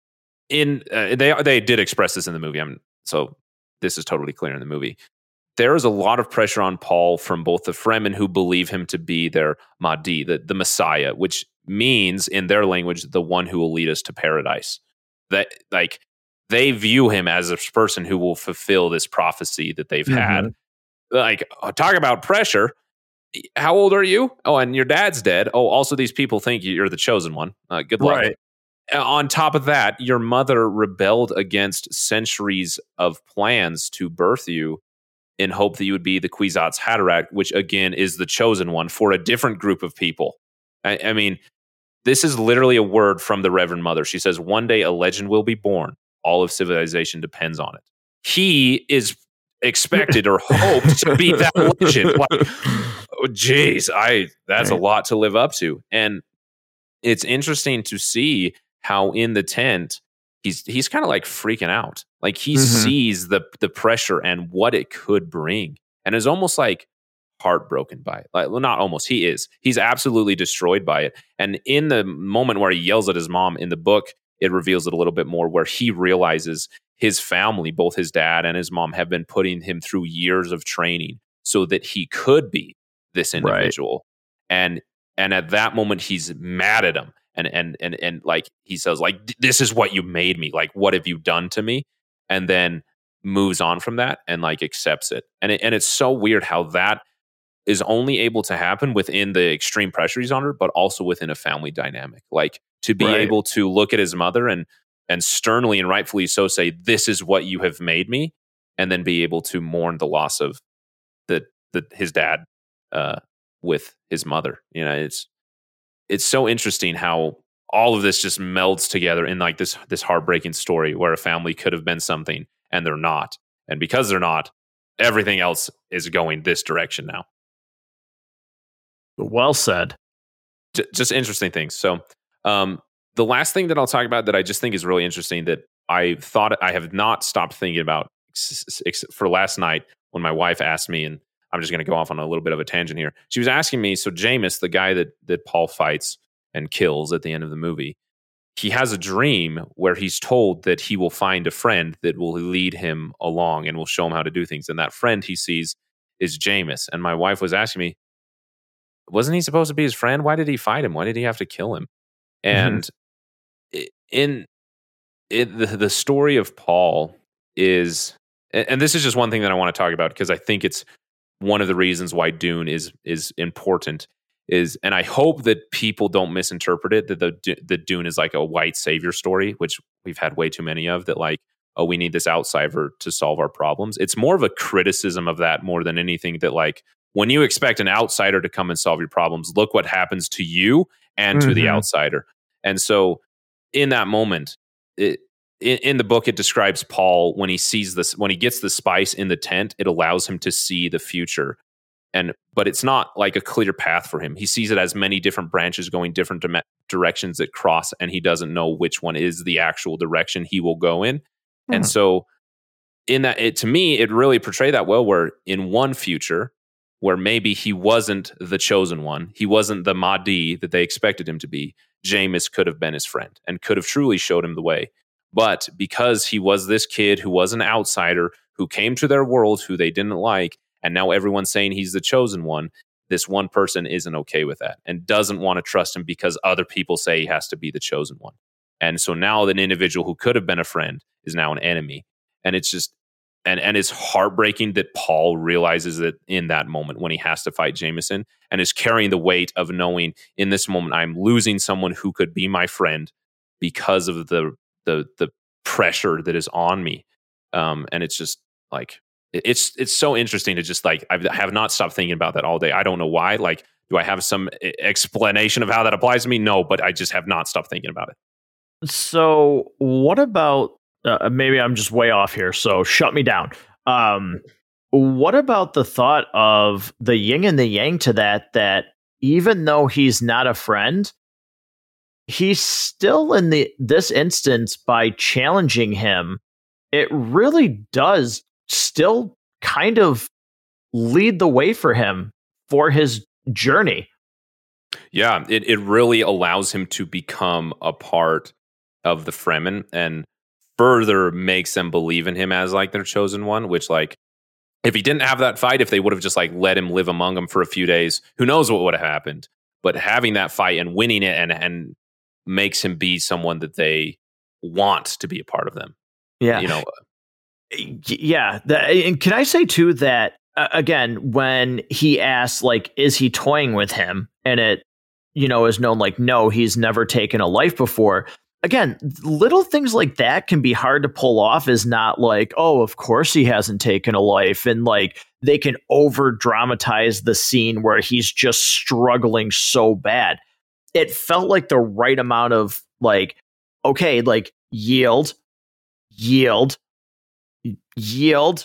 in uh, they they did express this in the movie. I'm, so this is totally clear in the movie. There is a lot of pressure on Paul from both the Fremen, who believe him to be their Mahdi, the, the Messiah, which means in their language, the one who will lead us to paradise. That, like, they view him as a person who will fulfill this prophecy that they've mm-hmm. had. Like, talk about pressure. How old are you? Oh, and your dad's dead. Oh, also these people think you're the chosen one. Uh, good luck. Right. On top of that, your mother rebelled against centuries of plans to birth you in hope that you would be the Kwisatz Haderach, which again is the chosen one for a different group of people. I, I mean, this is literally a word from the Reverend Mother. She says, one day a legend will be born. All of civilization depends on it. He is expected or hoped to be that legend. Like, oh, geez, I that's right. a lot to live up to. And it's interesting to see how in the tent, he's he's kind of like freaking out. Like, he mm-hmm. sees the the pressure and what it could bring, and is almost like heartbroken by it. Like, well, not almost. He is. He's absolutely destroyed by it. And in the moment where he yells at his mom in the book, it reveals it a little bit more, where he realizes his family, both his dad and his mom, have been putting him through years of training so that he could be this individual. Right. And and at that moment, he's mad at him. And and and and like he says, like, this is what you made me. Like, what have you done to me? And then moves on from that and like accepts it. And it, and it's so weird how that is only able to happen within the extreme pressure he's under, but also within a family dynamic. Like, to be right. able to look at his mother and and sternly and rightfully so say, this is what you have made me, and then be able to mourn the loss of the the his dad uh, with his mother. You know, it's it's so interesting how all of this just melds together in like this this heartbreaking story where a family could have been something and they're not. And because they're not, everything else is going this direction now. Well said. J- just interesting things. So um, the last thing that I'll talk about that I just think is really interesting that I thought I have not stopped thinking about ex- ex- for last night when my wife asked me, and I'm just going to go off on a little bit of a tangent here. She was asking me, so Jameis, the guy that that Paul fights and kills at the end of the movie, he has a dream where he's told that he will find a friend that will lead him along and will show him how to do things. And that friend he sees is Jameis. And my wife was asking me, wasn't he supposed to be his friend? Why did he fight him? Why did he have to kill him? And mm-hmm. in, in the, the story of Paul is, and this is just one thing that I want to talk about because I think it's one of the reasons why Dune is is important. Is, and I hope that people don't misinterpret it, that the, the Dune is like a white savior story, which we've had way too many of, that like, oh, we need this outsider to solve our problems. It's more of a criticism of that more than anything, that like, when you expect an outsider to come and solve your problems, look what happens to you and mm-hmm. to the outsider. And so in that moment, it, in, in the book, it describes Paul when he sees this, when he gets the spice in the tent, it allows him to see the future. And but it's not like a clear path for him. He sees it as many different branches going different di- directions that cross, and he doesn't know which one is the actual direction he will go in. Hmm. And so in that, it, to me, it really portrayed that well, where in one future, where maybe he wasn't the chosen one, he wasn't the Mahdi that they expected him to be, Jameis could have been his friend and could have truly showed him the way. But because he was this kid who was an outsider, who came to their world, who they didn't like, and now everyone's saying he's the chosen one, this one person isn't okay with that and doesn't want to trust him because other people say he has to be the chosen one. And so now an individual who could have been a friend is now an enemy. And it's just, and, and it's heartbreaking that Paul realizes it in that moment when he has to fight Jameson and is carrying the weight of knowing in this moment, I'm losing someone who could be my friend because of the the the pressure that is on me. Um, and it's just like, it's it's so interesting to just like, I've, I have not stopped thinking about that all day. I don't know why. Like, do I have some explanation of how that applies to me? No, but I just have not stopped thinking about it. So what about, uh, maybe I'm just way off here, so shut me down. Um, what about the thought of the yin and the yang to that, that even though he's not a friend, he's still in the this instance, by challenging him, it really does still kind of lead the way for him for his journey. Yeah, it, it really allows him to become a part of the Fremen and further makes them believe in him as like their chosen one, which like, if he didn't have that fight, if they would have just like let him live among them for a few days, who knows what would have happened. But having that fight and winning it and and makes him be someone that they want to be a part of them. Yeah. You know, yeah. The, and can I say too that, uh, again, when he asks, like, is he toying with him? And it, you know, is known like, no, he's never taken a life before. Again, little things like that can be hard to pull off, is not like, oh, of course he hasn't taken a life. And like, they can over dramatize the scene where he's just struggling so bad. It felt like the right amount of like, okay, like yield, yield, yield.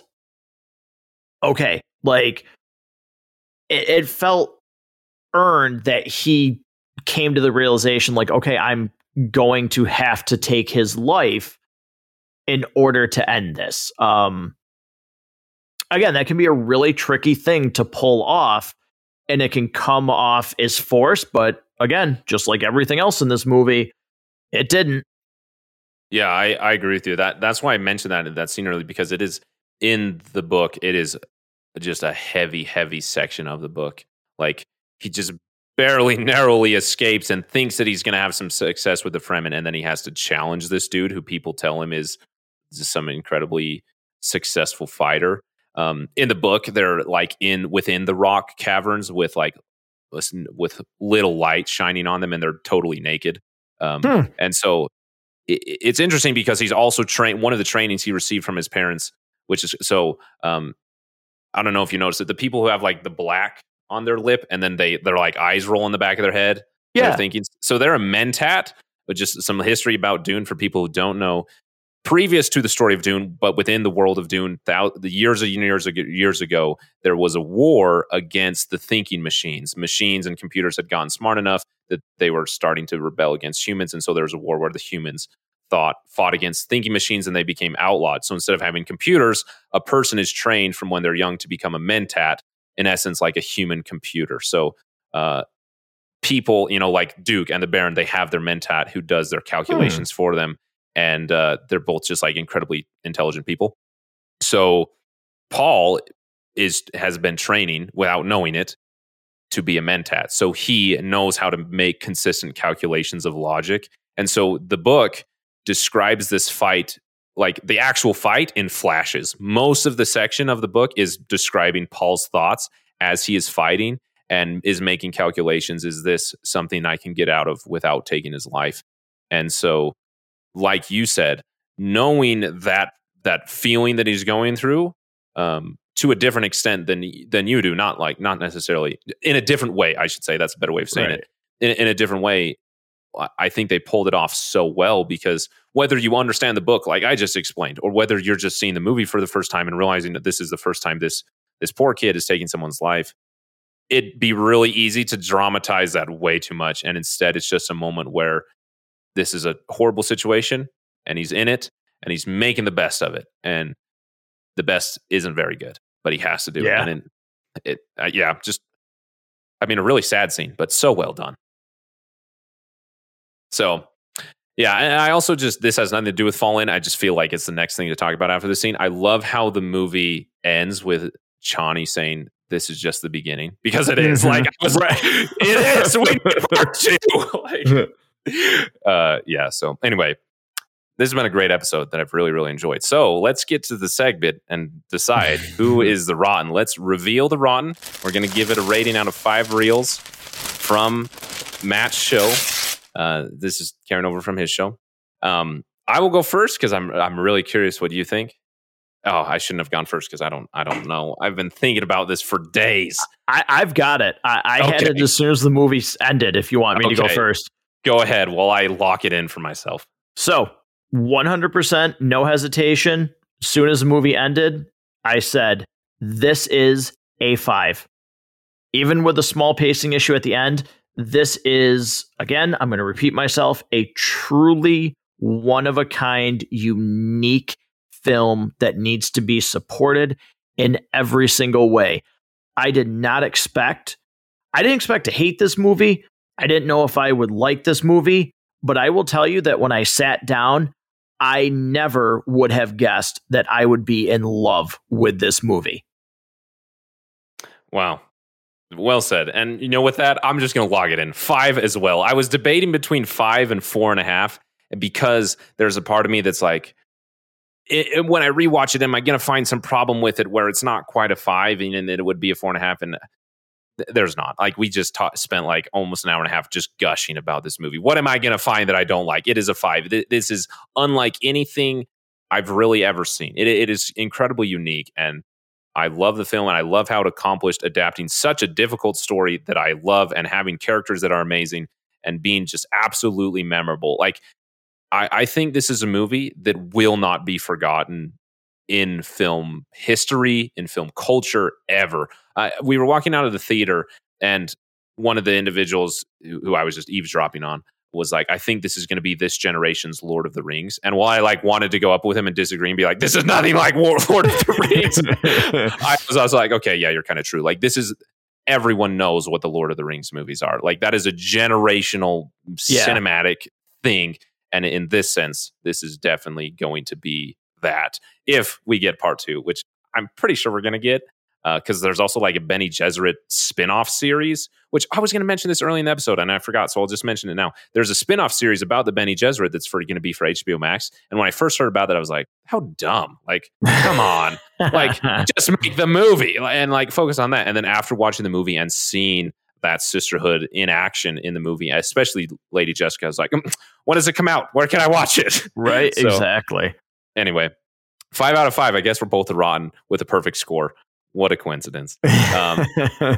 Okay. Like it, it felt earned that he came to the realization like, okay, I'm going to have to take his life in order to end this. Um, again, that can be a really tricky thing to pull off, and it can come off as forced, but again, just like everything else in this movie, it didn't. Yeah, I, I agree with you. That that's why I mentioned that that scene earlier, because it is in the book. It is just a heavy, heavy section of the book. Like he just barely, narrowly escapes and thinks that he's going to have some success with the Fremen, and then he has to challenge this dude who people tell him is just some incredibly successful fighter. Um, in the book, they're like in within the rock caverns with like with little light shining on them, and they're totally naked. Um, hmm. And so it, it's interesting because he's also trained. One of the trainings he received from his parents, which is so. Um, I don't know if you noticed it. The people who have like the black on their lip, and then they they're like eyes roll in the back of their head. Yeah, they're thinking so. They're a mentat. But just some history about Dune for people who don't know. Previous to the story of Dune, but within the world of Dune, thou- the years and years ago, years ago, there was a war against the thinking machines. Machines and computers had gotten smart enough that they were starting to rebel against humans, and so there was a war where the humans thought fought against thinking machines, and they became outlawed. So instead of having computers, a person is trained from when they're young to become a mentat, in essence, like a human computer. So uh, people, you know, like Duke and the Baron, they have their mentat who does their calculations hmm. for them. And uh, they're both just like incredibly intelligent people. So Paul is has been training without knowing it to be a mentat. So he knows how to make consistent calculations of logic. And so the book describes this fight, like the actual fight, in flashes. Most of the section of the book is describing Paul's thoughts as he is fighting and is making calculations. Is this something I can get out of without taking his life? And so, like you said, knowing that that feeling that he's going through um, to a different extent than than you do, not like not necessarily in a different way, I should say. That's a better way of saying right. it. In, in a different way, I think they pulled it off so well, because whether you understand the book, like I just explained, or whether you're just seeing the movie for the first time and realizing that this is the first time this this poor kid is taking someone's life, it'd be really easy to dramatize that way too much. And instead, it's just a moment where this is a horrible situation and he's in it and he's making the best of it. And the best isn't very good, but he has to do yeah. it. And it, it uh, yeah, just, I mean, a really sad scene, but so well done. So, yeah, and I also just, this has nothing to do with Fallen. I just feel like it's the next thing to talk about after the scene. I love how the movie ends with Chani saying, this is just the beginning, because it is. Like, I was right. It is. We need part two. Like, uh, yeah, so anyway, this has been a great episode that I've really, really enjoyed. So let's get to the segment and decide who is the rotten. Let's reveal the rotten. We're going to give it a rating out of five reels from Matt's show. Uh, this is carrying over from his show. Um, I will go first because I'm I'm really curious what you think. Oh, I shouldn't have gone first because I don't I don't know. I've been thinking about this for days. I, I've got it. I, I okay. had it as soon as the movie ended. If you want me okay. to go first, go ahead while I lock it in for myself. So one hundred percent, no hesitation. As soon as the movie ended, I said, this is a five. Even with a small pacing issue at the end, this is, again, I'm going to repeat myself, a truly one-of-a-kind, unique film that needs to be supported in every single way. I did not expect, I didn't expect to hate this movie. I didn't know if I would like this movie, but I will tell you that when I sat down, I never would have guessed that I would be in love with this movie. Wow. Well said. And, you know, with that, I'm just going to log it in. Five as well. I was debating between five and four and a half because there's a part of me that's like, it, it, when I rewatch it, am I going to find some problem with it where it's not quite a five and it would be a four and a half? And th- there's not. Like, we just ta- spent like almost an hour and a half just gushing about this movie. What am I going to find that I don't like? It is a five. Th- this is unlike anything I've really ever seen. It, it is incredibly unique, and I love the film, and I love how it accomplished adapting such a difficult story that I love and having characters that are amazing and being just absolutely memorable. Like, I, I think this is a movie that will not be forgotten in film history, in film culture, ever. Uh, we were walking out of the theater, and one of the individuals who, who I was just eavesdropping on was like, I think this is going to be this generation's Lord of the Rings. And while I like wanted to go up with him and disagree and be like, this is nothing like Lord of the Rings, I was also like, okay, yeah, you're kind of true. Like, this is, everyone knows what the Lord of the Rings movies are. Like, that is a generational yeah. cinematic thing. And in this sense, this is definitely going to be that if we get part two, which I'm pretty sure we're going to get. Because uh, there's also like a Bene Gesserit spin-off series, which I was going to mention this early in the episode and I forgot, so I'll just mention it now. There's a spin-off series about the Bene Gesserit that's for going to be for H B O Max. And when I first heard about that, I was like, how dumb. Like, come on. Like, just make the movie and like focus on that. And then after watching the movie and seeing that sisterhood in action in the movie, especially Lady Jessica, I was like, when does it come out? Where can I watch it? Right, so, exactly. Anyway, five out of five. I guess we're both rotten with a perfect score. What a coincidence. Um,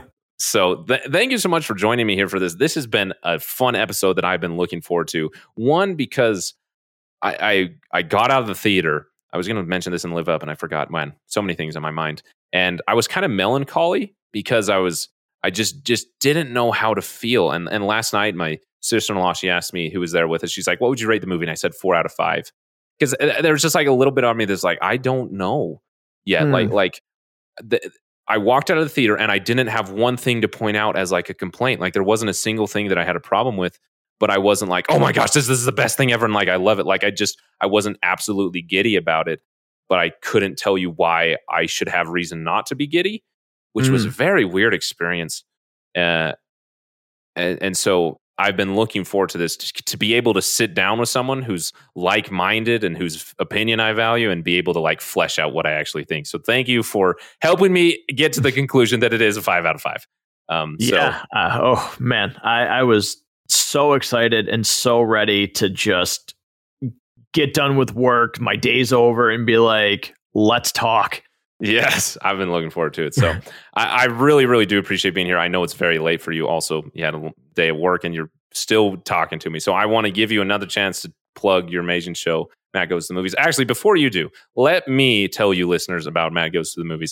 so th- thank you so much for joining me here for this. This has been a fun episode that I've been looking forward to. One, because I I, I got out of the theater. I was going to mention this and Live Up, and I forgot. Man, so many things on my mind. And I was kind of melancholy because I was, I just just didn't know how to feel. And and last night, my sister-in-law, she asked me, who was there with us, she's like, what would you rate the movie? And I said four out of five. Because there was just like a little bit on me that's like, I don't know yet. Hmm. Like, like, The, I walked out of the theater and I didn't have one thing to point out as like a complaint. Like, there wasn't a single thing that I had a problem with, but I wasn't like, oh my gosh, this, this is the best thing ever. And like, I love it. Like, I just, I wasn't absolutely giddy about it, but I couldn't tell you why I should have reason not to be giddy, which mm. was a very weird experience. Uh, and, and so I've been looking forward to this, to, to be able to sit down with someone who's like-minded and whose opinion I value and be able to like flesh out what I actually think. So thank you for helping me get to the conclusion that it is a five out of five. Um, yeah. So. Uh, oh man, I, I was so excited and so ready to just get done with work. My day's over and be like, let's talk. Yes, I've been looking forward to it. So I, I really, really do appreciate being here. I know it's very late for you. Also, you had a day of work and you're still talking to me. So I want to give you another chance to plug your amazing show, Matt Goes to the Movies. Actually, before you do, let me tell you listeners about Matt Goes to the Movies.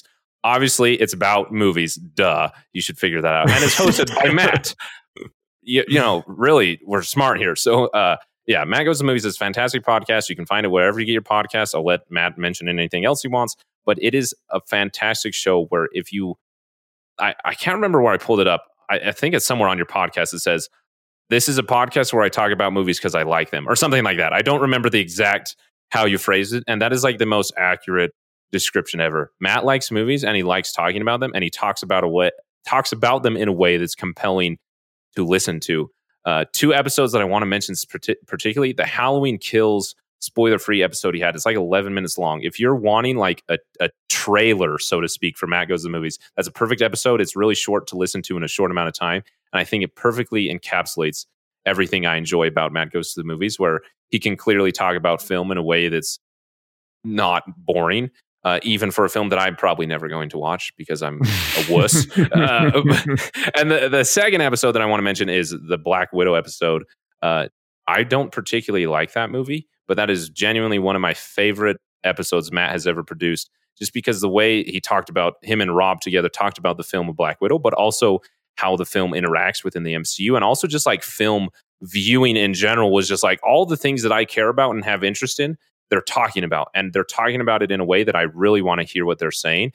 Obviously, it's about movies. Duh. You should figure that out. And it's hosted by Matt. You, you know, really, we're smart here. So, uh, yeah, Matt Goes to the Movies is a fantastic podcast. You can find it wherever you get your podcasts. I'll let Matt mention anything else he wants. But it is a fantastic show where if you, I, I can't remember where I pulled it up. I, I think it's somewhere on your podcast that says, this is a podcast where I talk about movies because I like them or something like that. I don't remember the exact how you phrased it. And that is like the most accurate description ever. Matt likes movies and he likes talking about them, and he talks about a way, talks about them in a way that's compelling to listen to. Uh, two episodes that I want to mention particularly, the Halloween Kills spoiler-free episode he had. It's like eleven minutes long. If you're wanting like a, a trailer, so to speak, for Matt Goes to the Movies, that's a perfect episode. It's really short to listen to in a short amount of time. And I think it perfectly encapsulates everything I enjoy about Matt Goes to the Movies, where he can clearly talk about film in a way that's not boring. Uh, even for a film that I'm probably never going to watch because I'm a wuss. uh, and the, the second episode that I want to mention is the Black Widow episode. Uh, I don't particularly like that movie, but that is genuinely one of my favorite episodes Matt has ever produced, just because the way he talked about, him and Rob together talked about the film of Black Widow, but also how the film interacts within the M C U, and also just like film viewing in general was just like all the things that I care about and have interest in. They're talking about, and they're talking about it in a way that I really want to hear what they're saying.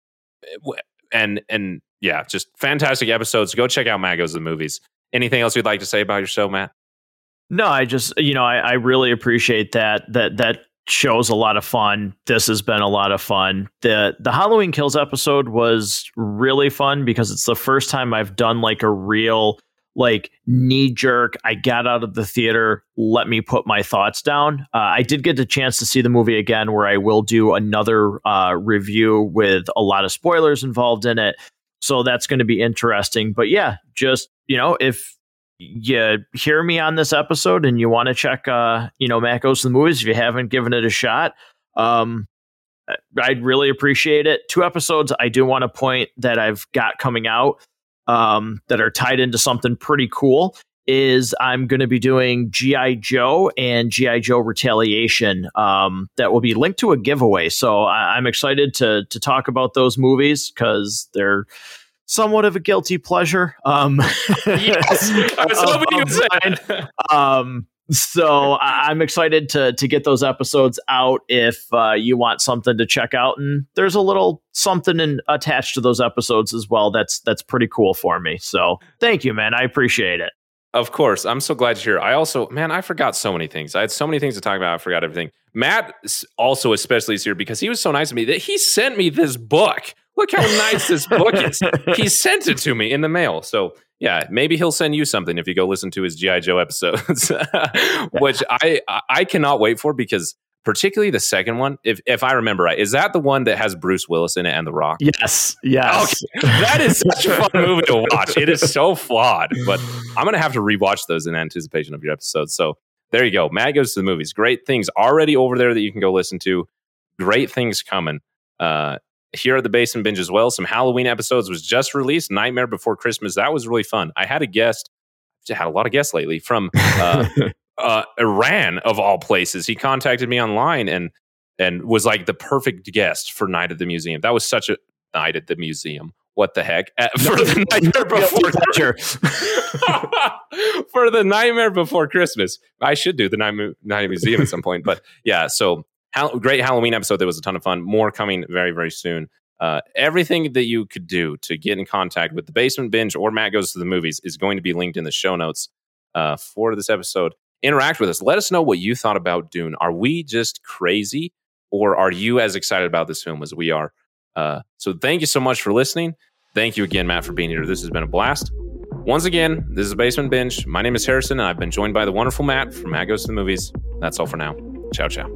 And, and yeah, just fantastic episodes. Go check out Matt Goes to the Movies. Anything else you'd like to say about your show, Matt? No, I just, you know, I, I really appreciate that, that, that show's a lot of fun. This has been a lot of fun. The, the Halloween Kills episode was really fun because it's the first time I've done like a real, like knee jerk, I got out of the theater, let me put my thoughts down. Uh, I did get the chance to see the movie again, where I will do another uh, review with a lot of spoilers involved in it. So that's going to be interesting. But yeah, just, you know, if you hear me on this episode and you want to check, uh, you know, Matt Goes to the Movies, if you haven't given it a shot, um, I'd really appreciate it. Two episodes I do want to point that I've got coming out Um, that are tied into something pretty cool is I'm going to be doing G I. Joe and G I. Joe Retaliation um, that will be linked to a giveaway. So I- I'm excited to to talk about those movies because they're somewhat of a guilty pleasure. Um, yes, I was hoping you would say that. Um, so I- I'm excited to to get those episodes out if uh, you want something to check out. And there's a little something in, attached to those episodes as well. That's that's pretty cool for me. So thank you, man. I appreciate it. Of course. I'm so glad you're here. I also, man, I forgot so many things. I had so many things to talk about. I forgot everything. Matt also especially is here because he was so nice to me that he sent me this book. Look how nice this book is. He sent it to me in the mail. So yeah, maybe he'll send you something if you go listen to his G I. Joe episodes, which I I cannot wait for, because particularly the second one, if if I remember right, is that the one that has Bruce Willis in it and The Rock? Yes, yes. Okay. That is such a fun movie to watch. It is so flawed, but I'm going to have to rewatch those in anticipation of your episodes. So there you go. Matt Goes to the Movies. Great things already over there that you can go listen to. Great things coming. Uh, here at the Basement Binge as well. Some Halloween episodes was just released. Nightmare Before Christmas. That was really fun. I had a guest. I had a lot of guests lately from uh, uh, Iran, of all places. He contacted me online and and was like the perfect guest for Night at the Museum. That was such a Night at the Museum. What the heck? Uh, for the Nightmare Before for the Nightmare Before Christmas. I should do the Night, Night at the Museum at some point. But yeah, so Hall- great Halloween episode. That was a ton of fun. More coming very, very soon. Uh, everything that you could do to get in contact with the Basement Binge or Matt Goes to the Movies is going to be linked in the show notes uh, for this episode. Interact with us. Let us know what you thought about Dune. Are we just crazy, or are you as excited about this film as we are? Uh, so thank you so much for listening. Thank you again, Matt, for being here. This has been a blast. Once again, this is the Basement Binge. My name is Harrison, and I've been joined by the wonderful Matt from Matt Goes to the Movies. That's all for now. Ciao, ciao.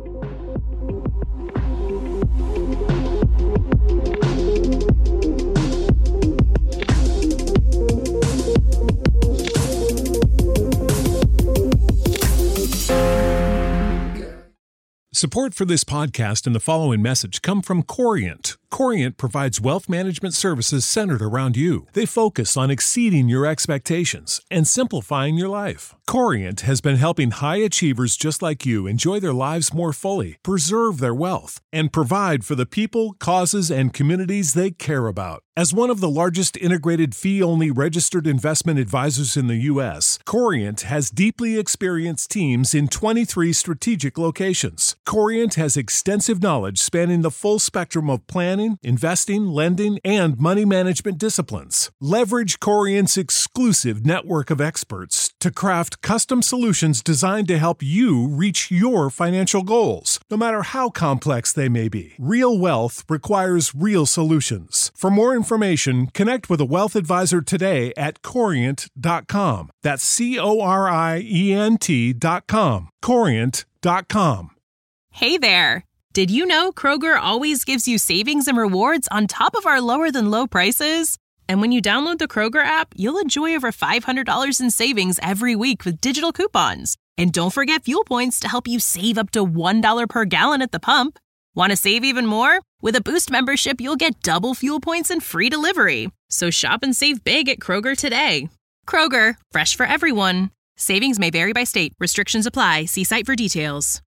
Support for this podcast and the following message come from Corient. Corient provides wealth management services centered around you. They focus on exceeding your expectations and simplifying your life. Corient has been helping high achievers just like you enjoy their lives more fully, preserve their wealth, and provide for the people, causes, and communities they care about. As one of the largest integrated fee-only registered investment advisors in the U S, Corient has deeply experienced teams in twenty-three strategic locations. Corient has extensive knowledge spanning the full spectrum of planning, investing, lending, and money management disciplines. Leverage Corient's exclusive network of experts to craft custom solutions designed to help you reach your financial goals, no matter how complex they may be. Real wealth requires real solutions. For more information, connect with a wealth advisor today at corient dot com. That's C O R I E N T dot com. corient dot com. Hey there! Did you know Kroger always gives you savings and rewards on top of our lower-than-low prices? And when you download the Kroger app, you'll enjoy over five hundred dollars in savings every week with digital coupons. And don't forget fuel points to help you save up to one dollar per gallon at the pump. Want to save even more? With a Boost membership, you'll get double fuel points and free delivery. So shop and save big at Kroger today. Kroger, fresh for everyone. Savings may vary by state. Restrictions apply. See site for details.